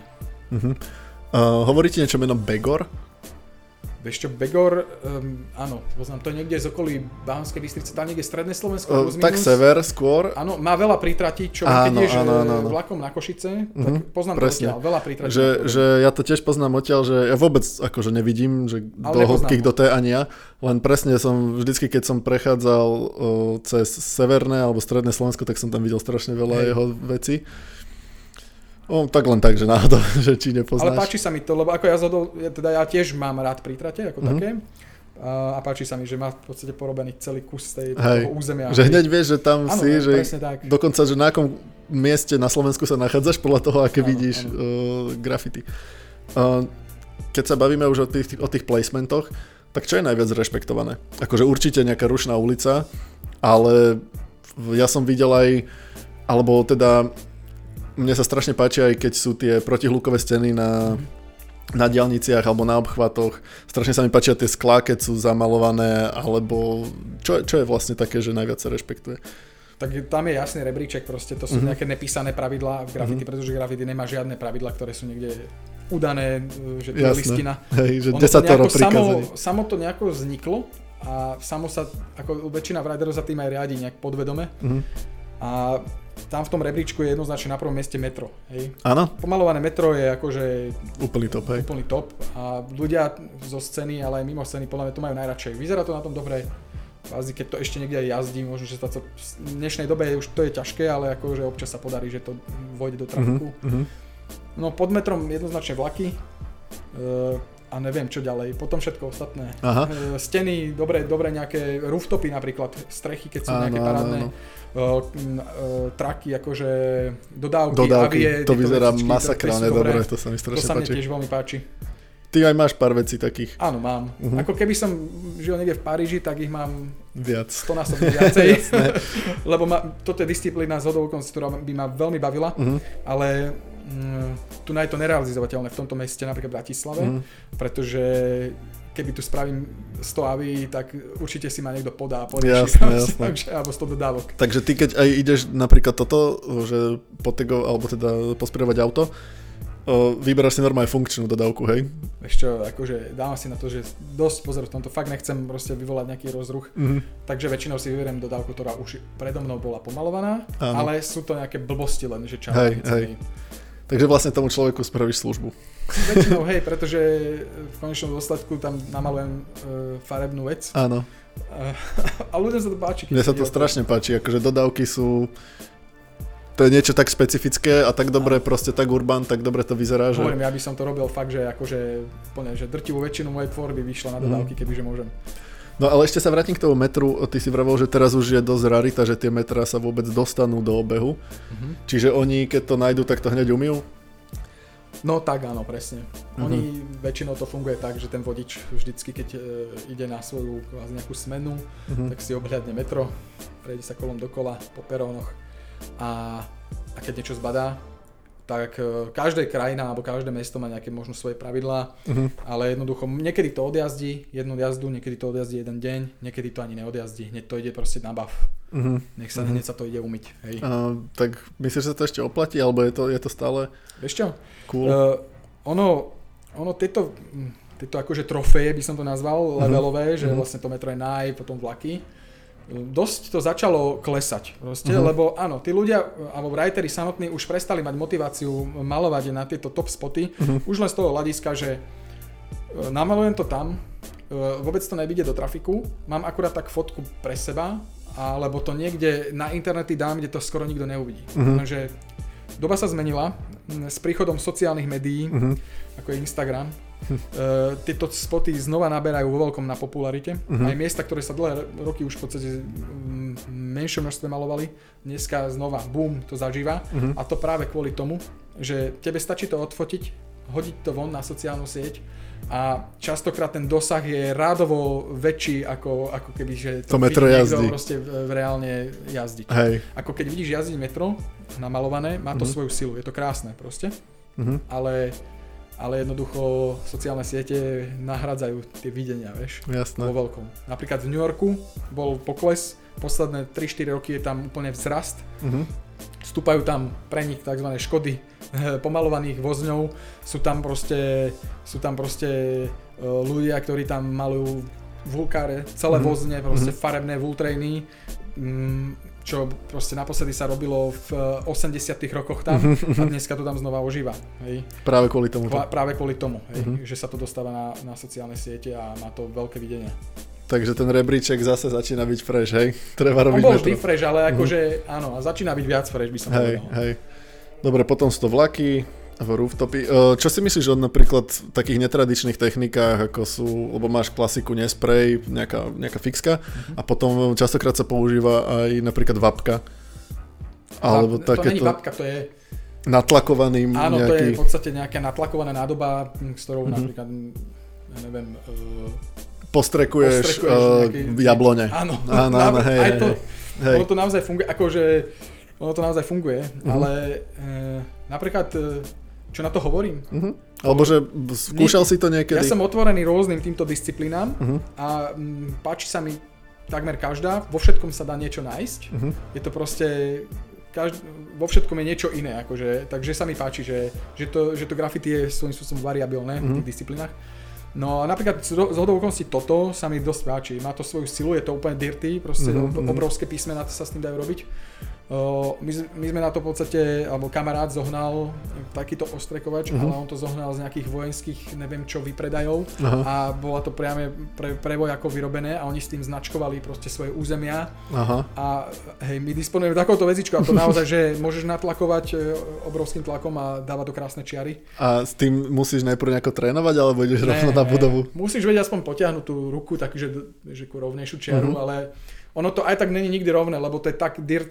Hovoríte niečo menom Begor? Vieš čo, Begor, áno, poznám, to je niekde z okolí Banskej Bystrice, tam niekde stredné Slovensko, tak sever skôr. Áno, má veľa prítratí, čo keď ideš vlakom na Košice, tak poznám to odtiaľ, veľa prítratí. Že ja to tiež poznám odtiaľ, že ja vôbec akože nevidím, že do hĺbky, kto to je ani ja, len presne som vždycky, keď som prechádzal cez severné alebo stredné Slovensko, tak som tam videl strašne veľa jeho vecí. Tak len tak, že náhodou, že či nepoznáš. Ale páči sa mi to, lebo ako ja tiež mám rád prítrate ako také. A páči sa mi, že má v podstate porobený celý kus toho územia. Že hneď vieš, že tam si, že tak. Dokonca, že na akom mieste na Slovensku sa nachádzaš podľa toho, aké vidíš graffiti. Keď sa bavíme už o tých placementoch, tak čo je najviac rešpektované? Akože určite nejaká rušná ulica, ale ja som videl aj, alebo teda mne sa strašne páči, aj keď sú tie protihlukové steny na diaľniciach alebo na obchvatoch. Strašne sa mi páčia tie sklá, keď sú zamalované, alebo čo je vlastne také, že najviac sa rešpektuje? Tak tam je jasný rebríček, proste to sú nejaké nepísané pravidlá v graffiti, pretože graffiti nemá žiadne pravidlá, ktoré sú niekde udané, že to je listina. Hej, že desatoro prikázaní. Samo to nejako vzniklo a samo sa, ako väčšina riderov za tým aj riadi nejak podvedome. A tam v tom rebríčku je jednoznačne na prvom mieste metro, hej. Áno. Pomalované metro je akože úplný top, hej. Úplný top a ľudia zo scény, ale aj mimo scény podľa mňa to majú najradšej. Vyzerá to na tom dobre. Keď to ešte niekde aj jazdí, možno, že v dnešnej dobe už to je ťažké, ale akože občas sa podarí, že to vojde do trafiku. No pod metrom jednoznačne vlaky a neviem čo ďalej, potom všetko ostatné. Steny, dobre nejaké rooftopy napríklad, strechy, keď sú nejaké parádne. Traky, akože dodávky, avie. To vyzerá masakrálne dobre, to sa mi strašne páči. To sa mne páči. tiež veľmi páči. ty aj máš pár vecí takých. Áno, mám. Ako keby som žil niekde v Paríži, tak ich mám viac. 100-násobne viacej. Lebo toto je disciplína z hodovkom, ktorá by ma veľmi bavila, ale tu je to nerealizovateľné v tomto meste, napríklad v Bratislave, pretože keby tu spravím 100 aví, tak určite si ma niekto podá a porieši. Jasné. Alebo 100 dodávok. Takže ty keď aj ideš napríklad toto, že alebo teda pospievať auto, vyberáš si normálne funkčnú dodávku, hej? Vieš čo, akože dávam si na to, že dosť pozor v tomto, fakt nechcem proste vyvolať nejaký rozruch, takže väčšinou si vyberiem dodávku, ktorá už predo mnou bola pomalovaná, ale sú to nejaké blbosti len, že čau. Hej. Takže vlastne tomu človeku spravíš službu. Väčšinou, hej, pretože v konečnom dôsledku tam namalujem farebnú vec. Áno. A ľuďom sa to páči. Mne sa to strašne páči, akože dodávky sú... To je niečo tak specifické a tak dobre, proste tak urban, tak dobre to vyzerá, že... Hovorím, ja by som to robil fakt, že akože plne, že drtivú väčšinu mojej tvorby vyšla na dodávky, kebyže môžem. No ale ešte sa vrátim k tomu metru, ty si vravel, že teraz už je dosť rarita, že tie metrá sa vôbec dostanú do obehu, čiže oni keď to nájdu, tak to hneď umyjú? No tak áno, presne. Oni väčšinou to funguje tak, že ten vodič vždycky, keď ide na svoju nejakú smenu, tak si obhľadne metro, prejde sa kolom dokola po perónoch a keď niečo zbadá, tak každá krajina alebo každé mesto má nejaké možno svoje pravidlá, ale jednoducho niekedy to odjazdí jednu jazdu, niekedy to odjazdí jeden deň, niekedy to ani neodjazdí, hneď to ide proste na bav. Hneď sa to ide umyť. Hej. Tak myslíš, že sa to ešte oplatí, alebo je to stále vieš čo? Cool? Ono tieto akože trofeje by som to nazval, levelové, že vlastne to metro je potom vlaky. Dosť to začalo klesať, proste, lebo áno, tí ľudia, alebo writeri samotní už prestali mať motiváciu malovať na tieto top spoty, už len z toho hľadiska, že namalujem to tam, vôbec to nevidie do trafiku, mám akurát tak fotku pre seba, alebo to niekde na internety dám, kde to skoro nikto neuvidí. Takže doba sa zmenila s príchodom sociálnych médií, ako je Instagram. Tieto spoty znova naberajú vo veľkom na popularite. Aj miesta, ktoré sa dlhé roky už v podstate menšom množstve malovali, dneska znova boom, to zažíva. A to práve kvôli tomu, že tebe stačí to odfotiť, hodiť to von na sociálnu sieť a častokrát ten dosah je rádovo väčší ako keby, že to metro jazdí. Proste reálne jazdiť. Hej. Ako keď vidíš jazdiť metro namalované, má to svoju silu, je to krásne proste, ale jednoducho sociálne siete nahradzajú tie videnia, vieš, jasné, vo veľkom. Napríklad v New Yorku bol pokles, posledné 3-4 roky je tam úplne vzrast, vstúpajú tam pre nich tzv. Škody pomalovaných vozňov, sú tam proste ľudia, ktorí tam malujú vulkáre, celé vozne, proste farebné vultrejny, čo proste naposledy sa robilo v 80 rokoch tam a dneska to tam znova ožíva. Hej. Práve kvôli tomu. Práve kvôli tomu, hej, že sa to dostáva na sociálne siete a má to veľké videnie. Takže ten rebríček zase začína byť fresh, hej? Treba robiť on bol vždy fresh, ale akože áno, začína byť viac fresh, by som povedal. Hej. Dobre, potom sú to vlaky, rooftopy. Čo si myslíš o napríklad takých netradičných technikách, ako sú, lebo máš klasiku nesprej, nejaká fixka a potom častokrát sa používa aj napríklad vapka. Alebo to není vapka, to je natlakovaným áno, to je v podstate nejaká natlakovaná nádoba, s ktorou napríklad, ja neviem, postrekuješ jablone. Áno, hej, aj to, hej. Ono to naozaj funguje, ale napríklad, čo na to hovorím? Alebo že skúšal si to niekedy? Ja som otvorený rôznym týmto disciplínám a páči sa mi takmer každá, vo všetkom sa dá niečo nájsť. Je to proste, vo všetkom je niečo iné, akože, takže sa mi páči, že to graffiti je svojím spôsobom variabilné v tých disciplínach. No a napríklad z hodou okolností toto sa mi dosť páči, má to svoju silu, je to úplne dirty, proste obrovské písmená sa s tým dajú robiť. My sme na to v podstate, alebo kamarát zohnal takýto ostrekovač, ale on to zohnal z nejakých vojenských, neviem čo, výpredajov a bola to priame pre vojakov vyrobené a oni s tým značkovali proste svoje územia a hej, my disponujeme takouto vezičkou a to naozaj, že môžeš natlakovať obrovským tlakom a dávať do krásne čiary. A s tým musíš najprv nejako trénovať, alebo ideš rovno na budovu? Musíš vedieť aspoň potiahnuť tú ruku, takže rovnejšiu čiaru, ale ono to aj tak není nikdy rovné, lebo to je tak dirty spôsob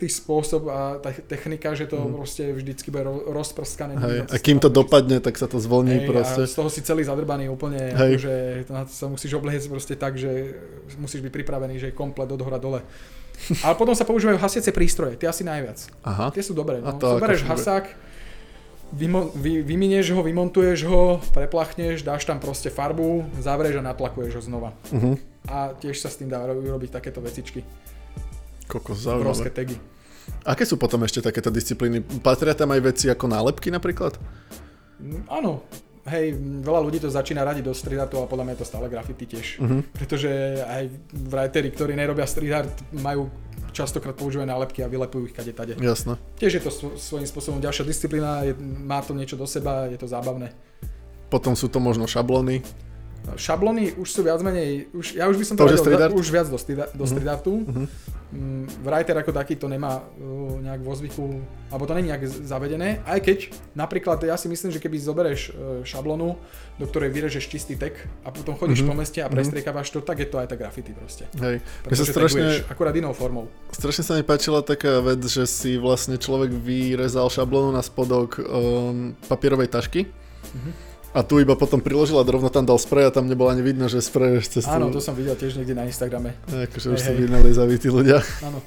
spôsob a tá technika, že to proste vždycky bude rozprskané. A kým to dopadne, tak sa to zvolní proste. A z toho si celý zadrbaný úplne, že na to sa musíš obliecť proste tak, že musíš byť pripravený, že je komplet od hora dole. Ale potom sa používajú hasiace prístroje, tie asi najviac. Aha. Tie sú dobré. No. Zoberieš hasák, vyminieš ho, vymontuješ ho, preplachneš, dáš tam proste farbu, zavrieš a natlakuješ ho znova. A tiež sa s tým dá urobiť takéto vecičky. Kokos, zaujímavé. Obrovské tagy. Aké sú potom ešte takéto disciplíny? Patria tam aj veci ako nálepky napríklad? Áno. Hej, veľa ľudí to začína radiť do street artu a podľa mňa je to stále graffiti tiež. Pretože aj writeri, ktorí nerobia street art, majú častokrát používajú nálepky a vylepujú ich kade tade. Jasné. Tiež je to svojím spôsobom ďalšia disciplína, má to niečo do seba, je to zábavné. Potom sú to možno šablóny. Šablóny už sú viac menej, ja už by som to radil už viac do street artu. Writer ako taký to nemá nejak vo zvyku, alebo to nie je nejak zavedené, aj keď napríklad ja si myslím, že keby zobereš šablónu, do ktorej vyrežeš čistý tag a potom chodíš po meste a prestriekávaš to, tak je to aj tá graffiti proste. Hej. Pretože taguješ akurát inou formou. Strašne sa mi páčila taká vec, že si vlastne človek vyrezal šablónu na spodok papierovej tašky. A tu iba potom priložil a rovno tam dal sprej a tam nebolo ani vidno, že spreješ cez tú... Áno, to som videl tiež niekde na Instagrame. Akože už sú vynalizaví tí ľudia. Áno.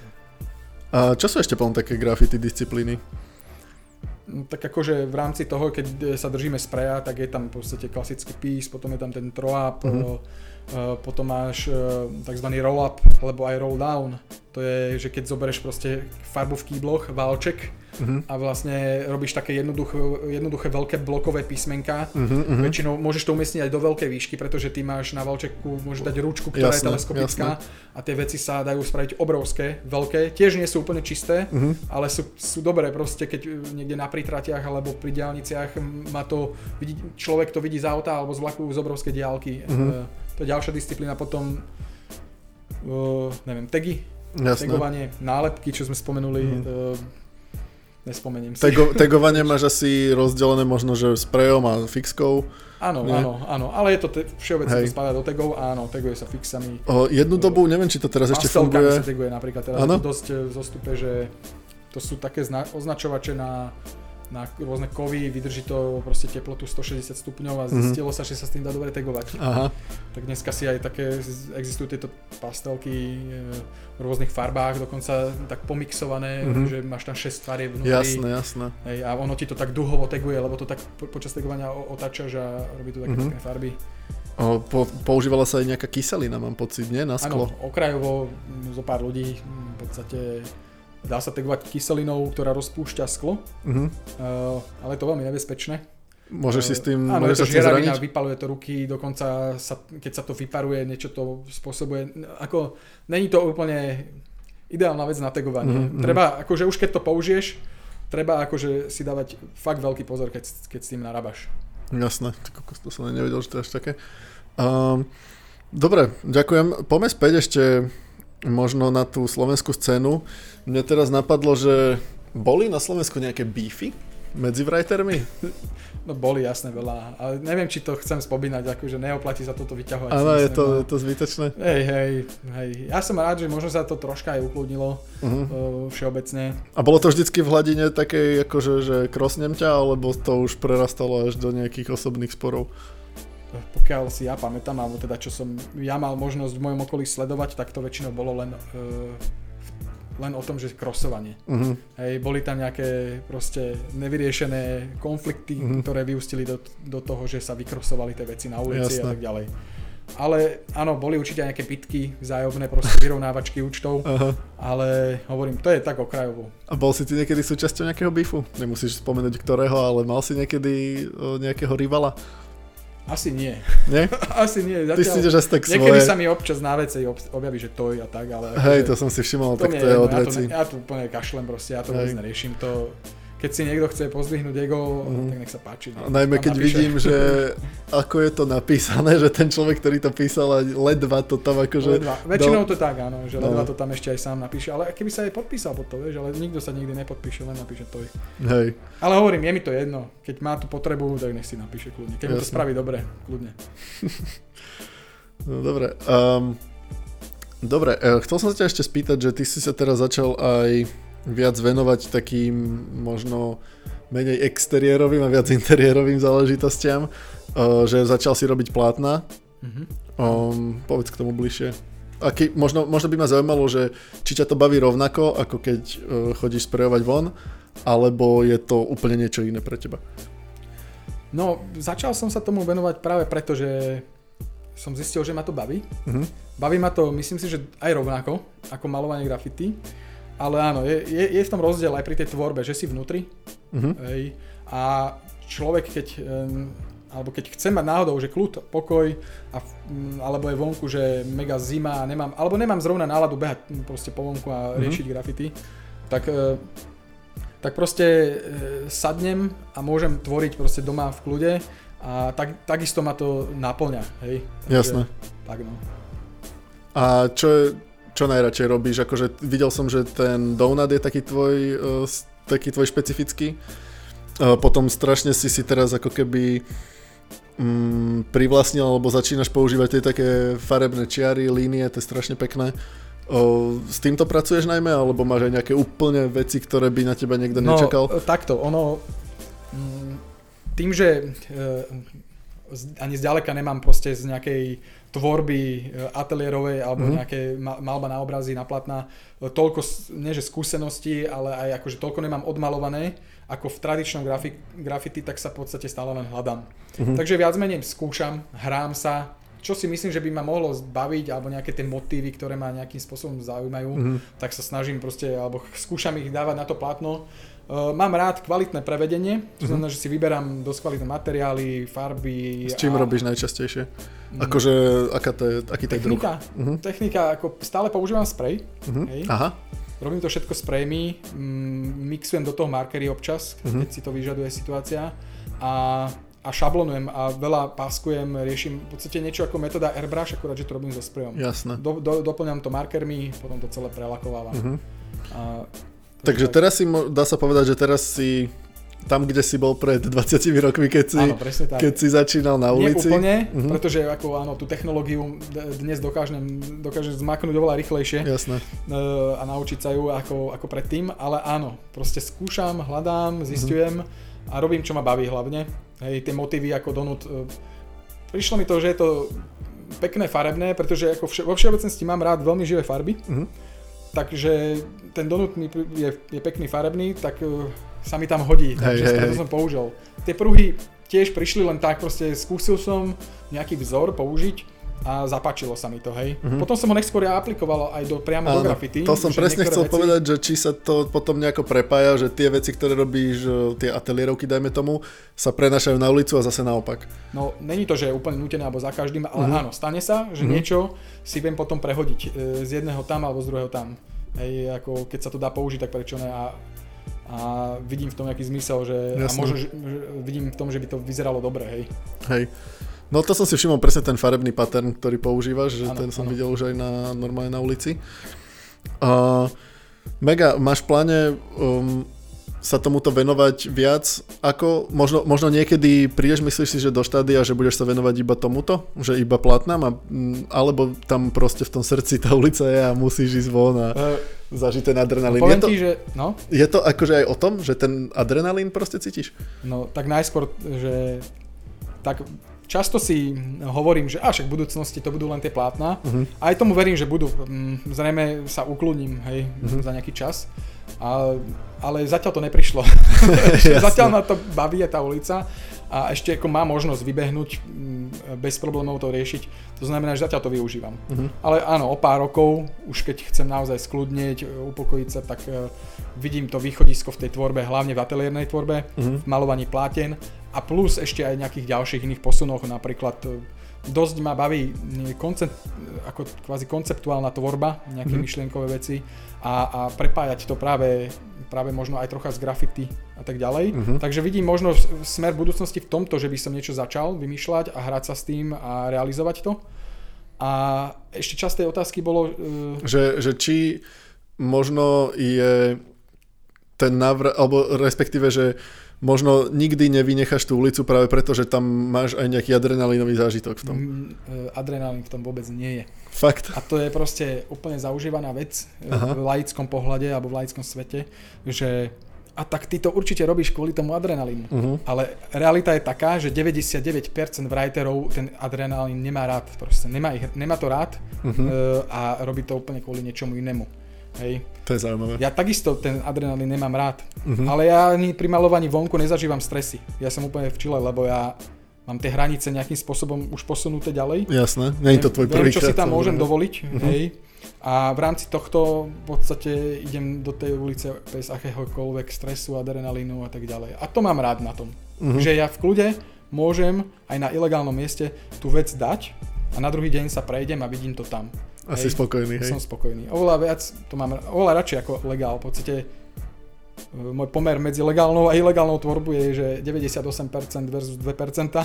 A čo sú ešte potom také graffiti disciplíny? Tak akože v rámci toho, keď sa držíme spreja, tak je tam v podstate klasický pís, potom je tam ten throw-up, potom máš tzv. Roll-up, alebo aj roll-down. To je, že keď zoberieš proste farbu v kýbloch, válček, a vlastne robíš také jednoduché veľké blokové písmenka. Väčšinou môžeš to umiestniť aj do veľkej výšky, pretože ty máš na valčeku, môžeš dať ručku, ktorá je teleskopická a tie veci sa dajú spraviť obrovské, veľké. Tiež nie sú úplne čisté, ale sú dobré proste, keď niekde na prítratiach alebo pri diaľniciach má to, človek to vidí z auta alebo z vlaku z obrovskej diaľky. To je ďalšia disciplína, potom neviem, tagy, tagovanie, nálepky, čo sme spomenuli. Nespomeniem si. Tagovanie máš asi rozdelené možno, že sprejom a fixkou. Áno, ale je to všeobecne spadá do tagov, áno, taguje sa fixami. Jednu dobu, neviem, či to teraz ešte funguje. Pastelkami sa taguje napríklad, teraz je to dosť v zostupe, že to sú také označovače na rôzne kovy, vydrží to proste teplotu 160 stupňov a zistilo sa, že sa s tým dá dobre tagovať. Aha. Tak dneska si aj také, existujú tieto pastelky v rôznych farbách, dokonca tak pomixované, že máš tam 6 farieb vnútri. Jasné. Hej, a ono ti to tak duhovo taguje, lebo to tak počas tagovania otáčaš a robí to také pekné farby. Používala sa aj nejaká kyselina, mám pocit, nie? Na sklo? Áno, okrajovo zo pár ľudí v podstate dá sa tagovať kyselinou, ktorá rozpúšťa sklo, ale je to veľmi nebezpečné. Môžeš si s tým áno, je to žieravina, vypaluje to ruky, dokonca keď sa to vyparuje, niečo to spôsobuje. Ako, není to úplne ideálna vec na tagovanie. Treba, akože už keď to použiješ, treba akože si dávať fakt veľký pozor, keď s tým narábaš. Jasné, to som nevedel, že to je až také. Dobre, ďakujem. Poďme späť ešte možno na tú slovenskú scénu. Mne teraz napadlo, že boli na Slovensku nejaké beefy medzi writermi? No boli, jasné, veľa. Ale neviem, či to chcem spomínať, akože neoplatí sa toto vyťahovať. Áno, je to zbytočné. Hej. Ja som rád, že možno sa to troška aj ukludnilo všeobecne. A bolo to vždycky v hladine takej, akože, že krosnem ťa, alebo to už prerastalo až do nejakých osobných sporov? Pokiaľ si ja pamätám, alebo teda čo som ja mal možnosť v mojom okolí sledovať, tak to väčšinou bolo len o tom, že krosovanie. Hej, boli tam nejaké proste nevyriešené konflikty, ktoré vyústili do toho, že sa vykrosovali tie veci na ulici a tak ďalej. Ale áno, boli určite aj nejaké bitky vzájomné, proste vyrovnávačky účtov, ale hovorím, to je tak okrajovo. A bol si ty niekedy súčasťou nejakého beefu? Nemusíš spomenúť ktorého, ale mal si niekedy nejakého rivala? Asi nie. Nie? Asi nie. Zatiaľ, ty si ideš asi tak svoje. Niekedy sa mi občas na veci objaví, že to a tak, ale... Hej, to som si všimol, tak to je od veci. Ja tu úplne kašlem proste, ja to vôbec neriešim. Keď si niekto chce pozdvihnúť ego, tak nech sa páči. Najmä keď vidím, že ako je to napísané, že ten človek, ktorý to písal, ledva to tam akože... Väčšinou to tak, áno, že ledva to tam ešte aj sám napíše, ale keby sa aj podpísal pod to, vieš, ale nikto sa nikdy nepodpíše, len napíše to. Hej. Ale hovorím, je mi to jedno, keď má tú potrebu, tak nech si napíše kľudne. Keď mu to spraví dobre, kľudne. No dobre. Dobre, chcel som sa ťa ešte spýtať, že ty si sa teraz začal aj viac venovať takým možno menej exteriérovým a viac interiérovým záležitostiam, že začal si robiť plátna. Povedz k tomu bližšie. Možno by ma zaujímalo, že či ťa to baví rovnako, ako keď chodíš sprejovať von, alebo je to úplne niečo iné pre teba? No, začal som sa tomu venovať práve preto, že som zistil, že ma to baví. Baví ma to, myslím si, že aj rovnako, ako malovanie graffiti. Ale áno, je v tom rozdiel aj pri tej tvorbe, že si vnútri. Hej, a človek, keď chce mať náhodou, že kľud, pokoj, alebo je vonku, že mega zima a nemám zrovna náladu behať proste po vonku a riešiť graffiti, tak proste sadnem a môžem tvoriť proste doma v kľude. A takisto ma to náplňa, hej. Jasné. Tak no. A čo najradšej robíš? Akože videl som, že ten donut je taký tvoj špecifický. Potom strašne si teraz ako keby privlastnil, alebo začínaš používať tie také farebné čiary, línie, to je strašne pekné. S týmto pracuješ najmä, alebo máš aj nejaké úplne veci, ktoré by na teba niekto nečakal? No, takto, tým, že ani zďaleka nemám proste z nejakej tvorby ateliérovej alebo nejaké malba na obrazy, na platná, toľko, nie že skúseností, ale aj akože toľko nemám odmalované, ako v tradičnom graffiti, tak sa v podstate stále len hľadám. Takže viac menej skúšam, hrám sa, čo si myslím, že by ma mohlo baviť, alebo nejaké tie motívy, ktoré ma nejakým spôsobom zaujímajú, tak sa snažím proste, alebo skúšam ich dávať na to plátno. Mám rád kvalitné prevedenie, to znamená, že si vyberám dosť kvalitné materiály, farby. S čím robíš najčastejšie? Akože, aký to je druh? Technika, ako stále používam sprej. Hej. Aha. Robím to všetko sprejmi, mixujem do toho markery občas, keď si to vyžaduje situácia a šablonujem a veľa páskujem, riešim v podstate niečo ako metóda airbrush, akurát, že to robím so sprejom. Jasné. Doplňam to markermi, potom to celé prelakovávam. Takže teraz dá sa povedať, že teraz si tam, kde si bol pred 20 rokmi, keď si začínal na ulici. Nie úplne, pretože tú technológiu dnes dokážem zmaknúť oveľa rýchlejšie. Jasné. A naučiť sa ju ako predtým, ale áno, proste skúšam, hľadám, zistujem a robím, čo ma baví hlavne. Hej, tie motívy ako donut. Prišlo mi to, že je to pekné farebné, pretože ako vo všeobecnosti mám rád veľmi živé farby. Takže ten donut je pekný farebný, tak sa mi tam hodí, takže preto som použil. Tie pruhy tiež prišli len tak, proste skúsil som nejaký vzor použiť a zapáčilo sa mi to, hej. Potom som ho neskôr aplikoval aj priamo do graffiti. To som presne chcel povedať, že či sa to potom nejako prepája, že tie veci, ktoré robíš, tie ateliérovky, dajme tomu, sa prenášajú na ulicu a zase naopak. No, není to, že je úplne nútené alebo za každým, ale áno, stane sa, že niečo si viem potom prehodiť z jedného tam alebo z druhého tam. Hej, ako keď sa to dá použiť, tak prečo ne? A vidím v tom nejaký zmysel, a možno že vidím v tom, že by to vyzeralo dobre, hej. Hej. No to som si všimol presne ten farebný pattern, ktorý používaš, že ten som videl už aj normálne na ulici. Mega, máš v pláne sa tomuto venovať viac? Ako? Možno niekedy prídeš, myslíš si, že do štádia, že budeš sa venovať iba tomuto? Že iba platnám? Alebo tam proste v tom srdci tá ulica je a musíš ísť von a zažiť ten adrenalín? Je to akože aj o tom, že ten adrenalín proste cítiš? No tak najskôr, že tak často si hovorím, že však v budúcnosti to budú len tie plátna. A aj tomu verím, že budú. Zrejme sa ukludním, hej, za nejaký čas. Ale zatiaľ to neprišlo. Zatiaľ ma to baví tá ulica a ešte ako mám možnosť vybehnúť bez problémov to riešiť. To znamená, že zatiaľ to využívam. Ale áno, o pár rokov, už keď chcem naozaj skľudnieť, upokojiť sa, tak vidím to východisko v tej tvorbe, hlavne v ateliérnej tvorbe, v malovaní pláten a plus ešte aj nejakých ďalších iných posunoch, napríklad dosť ma baví ako kvázi konceptuálna tvorba, nejaké myšlienkové veci a prepájať to práve možno aj trocha z graffiti a tak ďalej. Takže vidím možno smer budúcnosti v tomto, že by som niečo začal vymýšľať a hrať sa s tým a realizovať to. A ešte časť tej otázky bolo... Že či možno je ten návrh, alebo respektíve, že možno nikdy nevynecháš tú ulicu práve preto, že tam máš aj nejaký adrenalínový zážitok v tom. Adrenalín v tom vôbec nie je. Fakt? A to je proste úplne zaužívaná vec v laickom pohľade alebo v laickom svete, že a tak ty to určite robíš kvôli tomu adrenalínu. Ale realita je taká, že 99% writerov ten adrenalín nemá rád. Proste nemá to rád a robí to úplne kvôli niečomu inému. Hej. To je zaujímavé. Ja takisto ten adrenalín nemám rád. Ale ja ani pri maľovaní vonku nezažívam stresy. Ja som úplne v čile, lebo ja mám tie hranice nejakým spôsobom už posunuté ďalej. Jasné, nie je to tvoj prvý krát. Čo si tam môžem dovoliť. Hej. A v rámci tohto v podstate idem do tej ulice bez akéhokoľvek stresu, adrenalínu a tak ďalej. A to mám rád na tom. Že ja v kľude môžem aj na ilegálnom mieste tú vec dať a na druhý deň sa prejdem a vidím to tam. Asi spokojný, hej? Som spokojný. Oveľa viac, to mám oveľa radšej ako legál. V podstate môj pomer medzi legálnou a ilegálnou tvorbou je, že 98% versus 2%.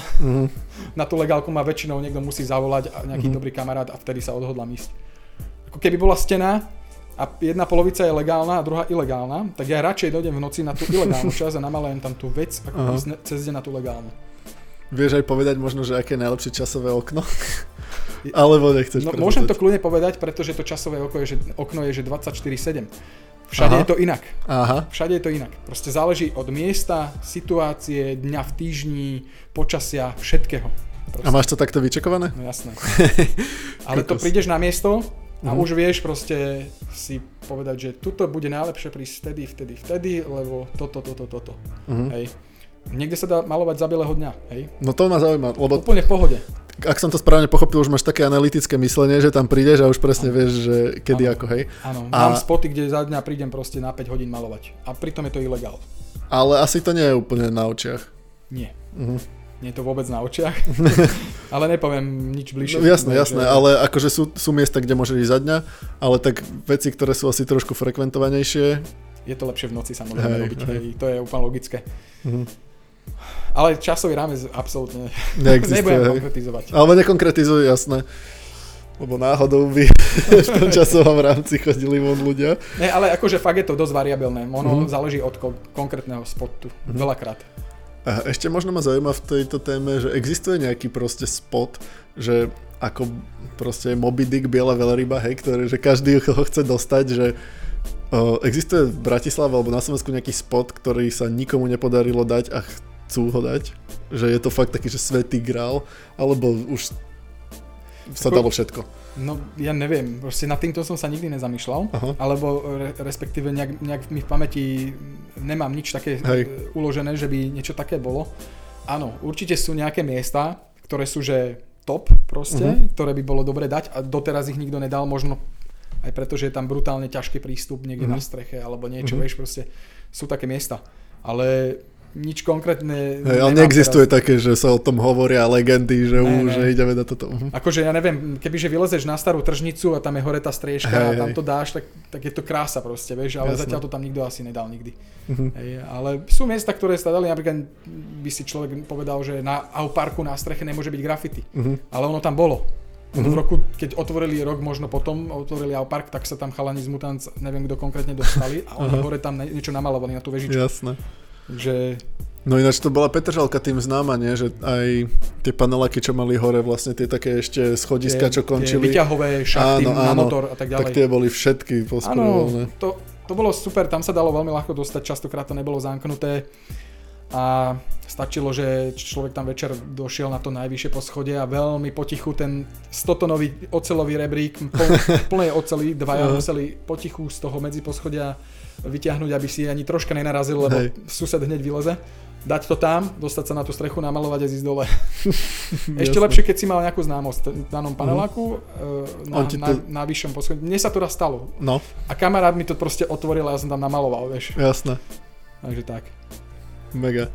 Na tú legálku ma väčšinou niekto musí zavolať nejaký dobrý kamarát a vtedy sa odhodlám ísť. Ako keby bola stena a jedna polovica je legálna a druhá ilegálna, tak ja radšej dojdem v noci na tú ilegálnu časť a namalujem tam tú vec, ako cez deň na tú legálnu. Vieš aj povedať možno, že aké je najlepšie časové okno? Alebo nechceš predvedať? Môžem to kľudne povedať, pretože to časové okno je, že 24/7. Všade je to inak. Všade je to inak. Proste záleží od miesta, situácie, dňa v týždni, počasia, všetkého. Proste. A máš to takto vyčekované? No jasné. Ale to prídeš na miesto a už vieš proste si povedať, že tuto bude najlepšie prísť vtedy, lebo toto. Hej. Niekde sa dá malovať za bieleho dňa, hej? No to ma zaujíma, lebo... Úplne v pohode. Ak som to správne pochopil, už máš také analytické myslenie, že tam prídeš a už presne vieš, že kedy ako, hej? Áno, mám spoty, kde za dňa prídem proste na 5 hodín malovať. A pritom je to ilegál. Ale asi to nie je úplne na očiach. Nie. Nie je to vôbec na očiach. Ale nepoviem nič bližšie. No, jasné, ale akože sú miesta, kde môžeš ísť za dňa, ale tak veci, ktoré sú asi trošku frekventovanejšie... Je to lepšie v noci samozrejme robiť, to je úplne logické. Ale časový rámec absolútne nebudem konkretizovať. Alebo nekonkretizuj, jasné. Lebo náhodou by v tom časovom rámci chodili von ľudia. Nie, ale akože fakt je to dosť variabilné. Ono záleží od konkrétneho spotu. Veľakrát. A ešte možno ma zaujíma v tejto téme, že existuje nejaký proste spot, že ako proste Moby Dick, biela veľryba, hej, ktoré, že každý ho chce dostať, že existuje v Bratislave alebo na Slovensku nejaký spot, ktorý sa nikomu nepodarilo dať a chcú ho dať? Že je to fakt taký, že svätý grál? Alebo už sa dalo všetko? No ja neviem, proste nad týmto som sa nikdy nezamýšľal, alebo respektíve nejak mi v pamäti nemám nič také uložené, že by niečo také bolo. Áno, určite sú nejaké miesta, ktoré sú že top proste, ktoré by bolo dobre dať a doteraz ich nikto nedal, možno aj preto, že je tam brutálne ťažký prístup niekde na streche alebo niečo, vieš, proste sú také miesta. Ale nič konkrétne... Ale neexistuje teraz také, že sa o tom hovoria legendy, že že ideme na toto. Akože ja neviem, kebyže vylezeš na starú tržnicu a tam je hore tá striežka a tam to dáš, tak je to krása proste, vieš, ale zatiaľ to tam nikto asi nedal nikdy. Ale sú miesta, ktoré sa dali, napríklad by si človek povedal, že na parku na streche nemôže byť graffiti, ale ono tam bolo. V roku, keď otvorili rok, možno potom otvorili Aupark, tak sa tam chalani z Mutanc, neviem kto konkrétne dostali a oni hore tam niečo namalovali na tú vežičku. Jasné. Že... No ináč to bola Petržalka tým známa, nie? Že aj tie paneláky, čo mali hore, vlastne tie také ešte schodiska, čo končili. Tie vyťahové šachty na motor a tak ďalej. Tak tie boli všetky posporiované. Áno, to bolo super, tam sa dalo veľmi ľahko dostať, častokrát to nebolo zamknuté. A stačilo, že človek tam večer došiel na to najvyššie poschodie a veľmi potichu ten 100-tonový oceľový rebrík, plnej oceli, dvaja museli potichu z toho medzi poschodia vyťahnuť, aby si ani troška nenarazil, lebo sused hneď vyleze. Dať to tam, dostať sa na tú strechu, namalovať a zísť dole. Ešte lepšie, keď si mal nejakú známosť v danom paneláku na vyššom poschodí. Mne sa to raz stalo. No. A kamarát mi to proste otvoril a ja som tam namaloval, vieš. Jasné. Takže tak. Mega.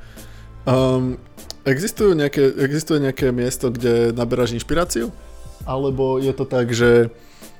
Existuje nejaké miesto, kde naberáš inšpiráciu? Alebo je to tak, že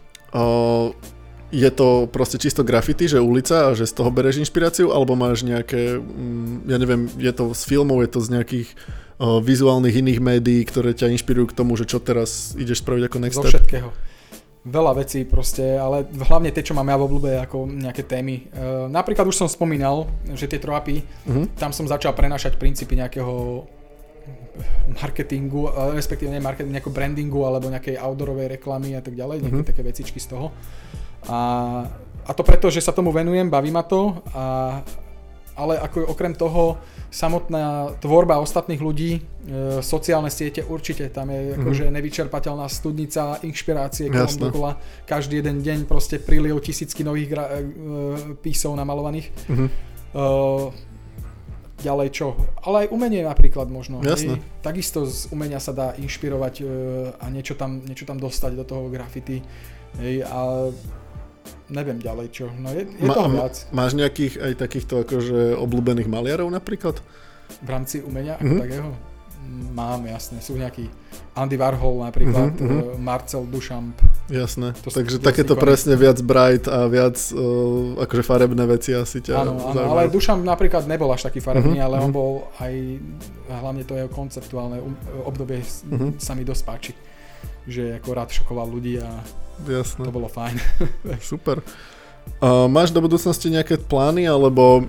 je to proste čisto graffiti, že ulica a že z toho bereš inšpiráciu? Alebo máš nejaké, ja neviem, je to z filmov, je to z nejakých vizuálnych iných médií, ktoré ťa inšpirujú k tomu, že čo teraz ideš spraviť ako next step? Zo všetkého. Veľa vecí proste, ale hlavne tie, čo mám ja v obľúbe, ako nejaké témy. Napríklad už som spomínal, že tie tropy, tam som začal prenášať princípy nejakého marketingu, respektíve nie marketingu, nejakého brandingu alebo nejakej outdoorovej reklamy a tak ďalej, nejaké také vecičky z toho. A to preto, že sa tomu venujem, baví ma to, ale ako okrem toho samotná tvorba ostatných ľudí, sociálne siete určite, tam je akože nevyčerpateľná studnica inšpirácie kolom dokola. Každý jeden deň proste priliv tisícky nových písov namalovaných. Ďalej čo? Ale aj umenie napríklad možno. Jasné. Takisto z umenia sa dá inšpirovať a niečo tam dostať do toho graffiti. A neviem ďalej čo. No je toho viac. Máš nejakých aj takýchto akože obľúbených maliarov napríklad? V rámci umenia ako takého? Mám, jasne. Sú nejaký Andy Warhol napríklad, Marcel Duchamp. Jasné. Takže takéto presne viac bright a viac akože farebné veci asi ťa zaujímajú. Ale Duchamp napríklad nebol až taký farebný, ale on bol aj, hlavne to jeho konceptuálne obdobie sa mi dosť páči. Že ako rád šokoval ľudí a jasné. To bolo fajn. Super. Máš do budúcnosti nejaké plány, alebo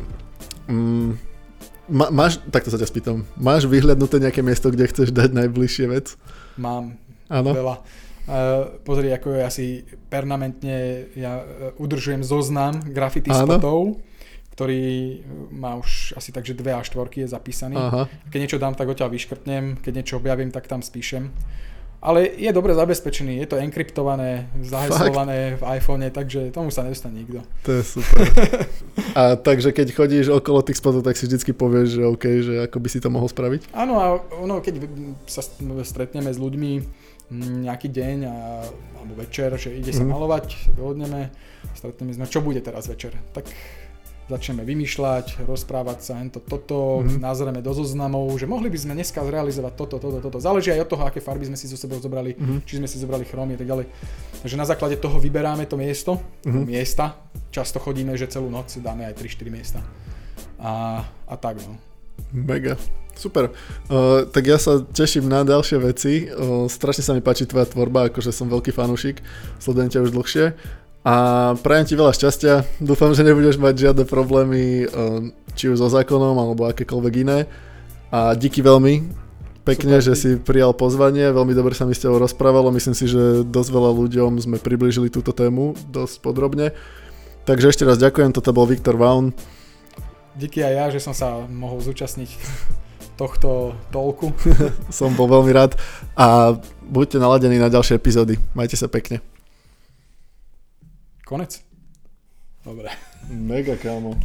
máš, takto sa ťa spýtam, máš vyhľadnuté nejaké miesto, kde chceš dať najbližšie vec? Mám. Áno? Veľa. Pozri, ako ja si permanentne udržujem zoznam graffiti spotov, ktorý má už asi takže 2 A4 je zapísaný. Aha. Keď niečo dám, tak odtiaľ vyškrtnem, keď niečo objavím, tak tam spíšem. Ale je dobre zabezpečený, je to enkryptované, zaheslované v iPhone, takže tomu sa nedostane nikto. To je super. A takže keď chodíš okolo tých spotov, tak si vždycky povieš, že OK, že ako by si to mohol spraviť? Áno, a keď sa stretneme s ľuďmi nejaký deň alebo večer, že ide sa malovať, dohodneme, stretneme sa, čo bude teraz večer, tak začneme vymýšľať, rozprávať sa toto, nazrieme do zoznamov, že mohli by sme dneska zrealizovať toto. Záleží aj od toho, aké farby sme si so sebou zobrali, či sme si zobrali chromy a tak ďalej. Takže na základe toho vyberáme to miesto, miesta. Často chodíme, že celú noc dáme aj 3-4 miesta. A tak no. Mega. Super. Tak ja sa teším na ďalšie veci. Strašne sa mi páči tvoja tvorba, akože som veľký fanúšik, sledujem ťa už dlhšie. A prajem ti veľa šťastia, dúfam, že nebudeš mať žiadne problémy, či už so zákonom, alebo akékoľvek iné. A díky veľmi pekne, super, že si prijal pozvanie, veľmi dobre sa mi s tebou rozprávalo, myslím si, že dosť veľa ľuďom sme priblížili túto tému dosť podrobne. Takže ešte raz ďakujem, toto bol Viktor Vaughan. Díky aj ja, že som sa mohol zúčastniť tohto talku. Som bol veľmi rád a buďte naladení na ďalšie epizódy. Majte sa pekne. Konec? Dobre. Mega, kámo.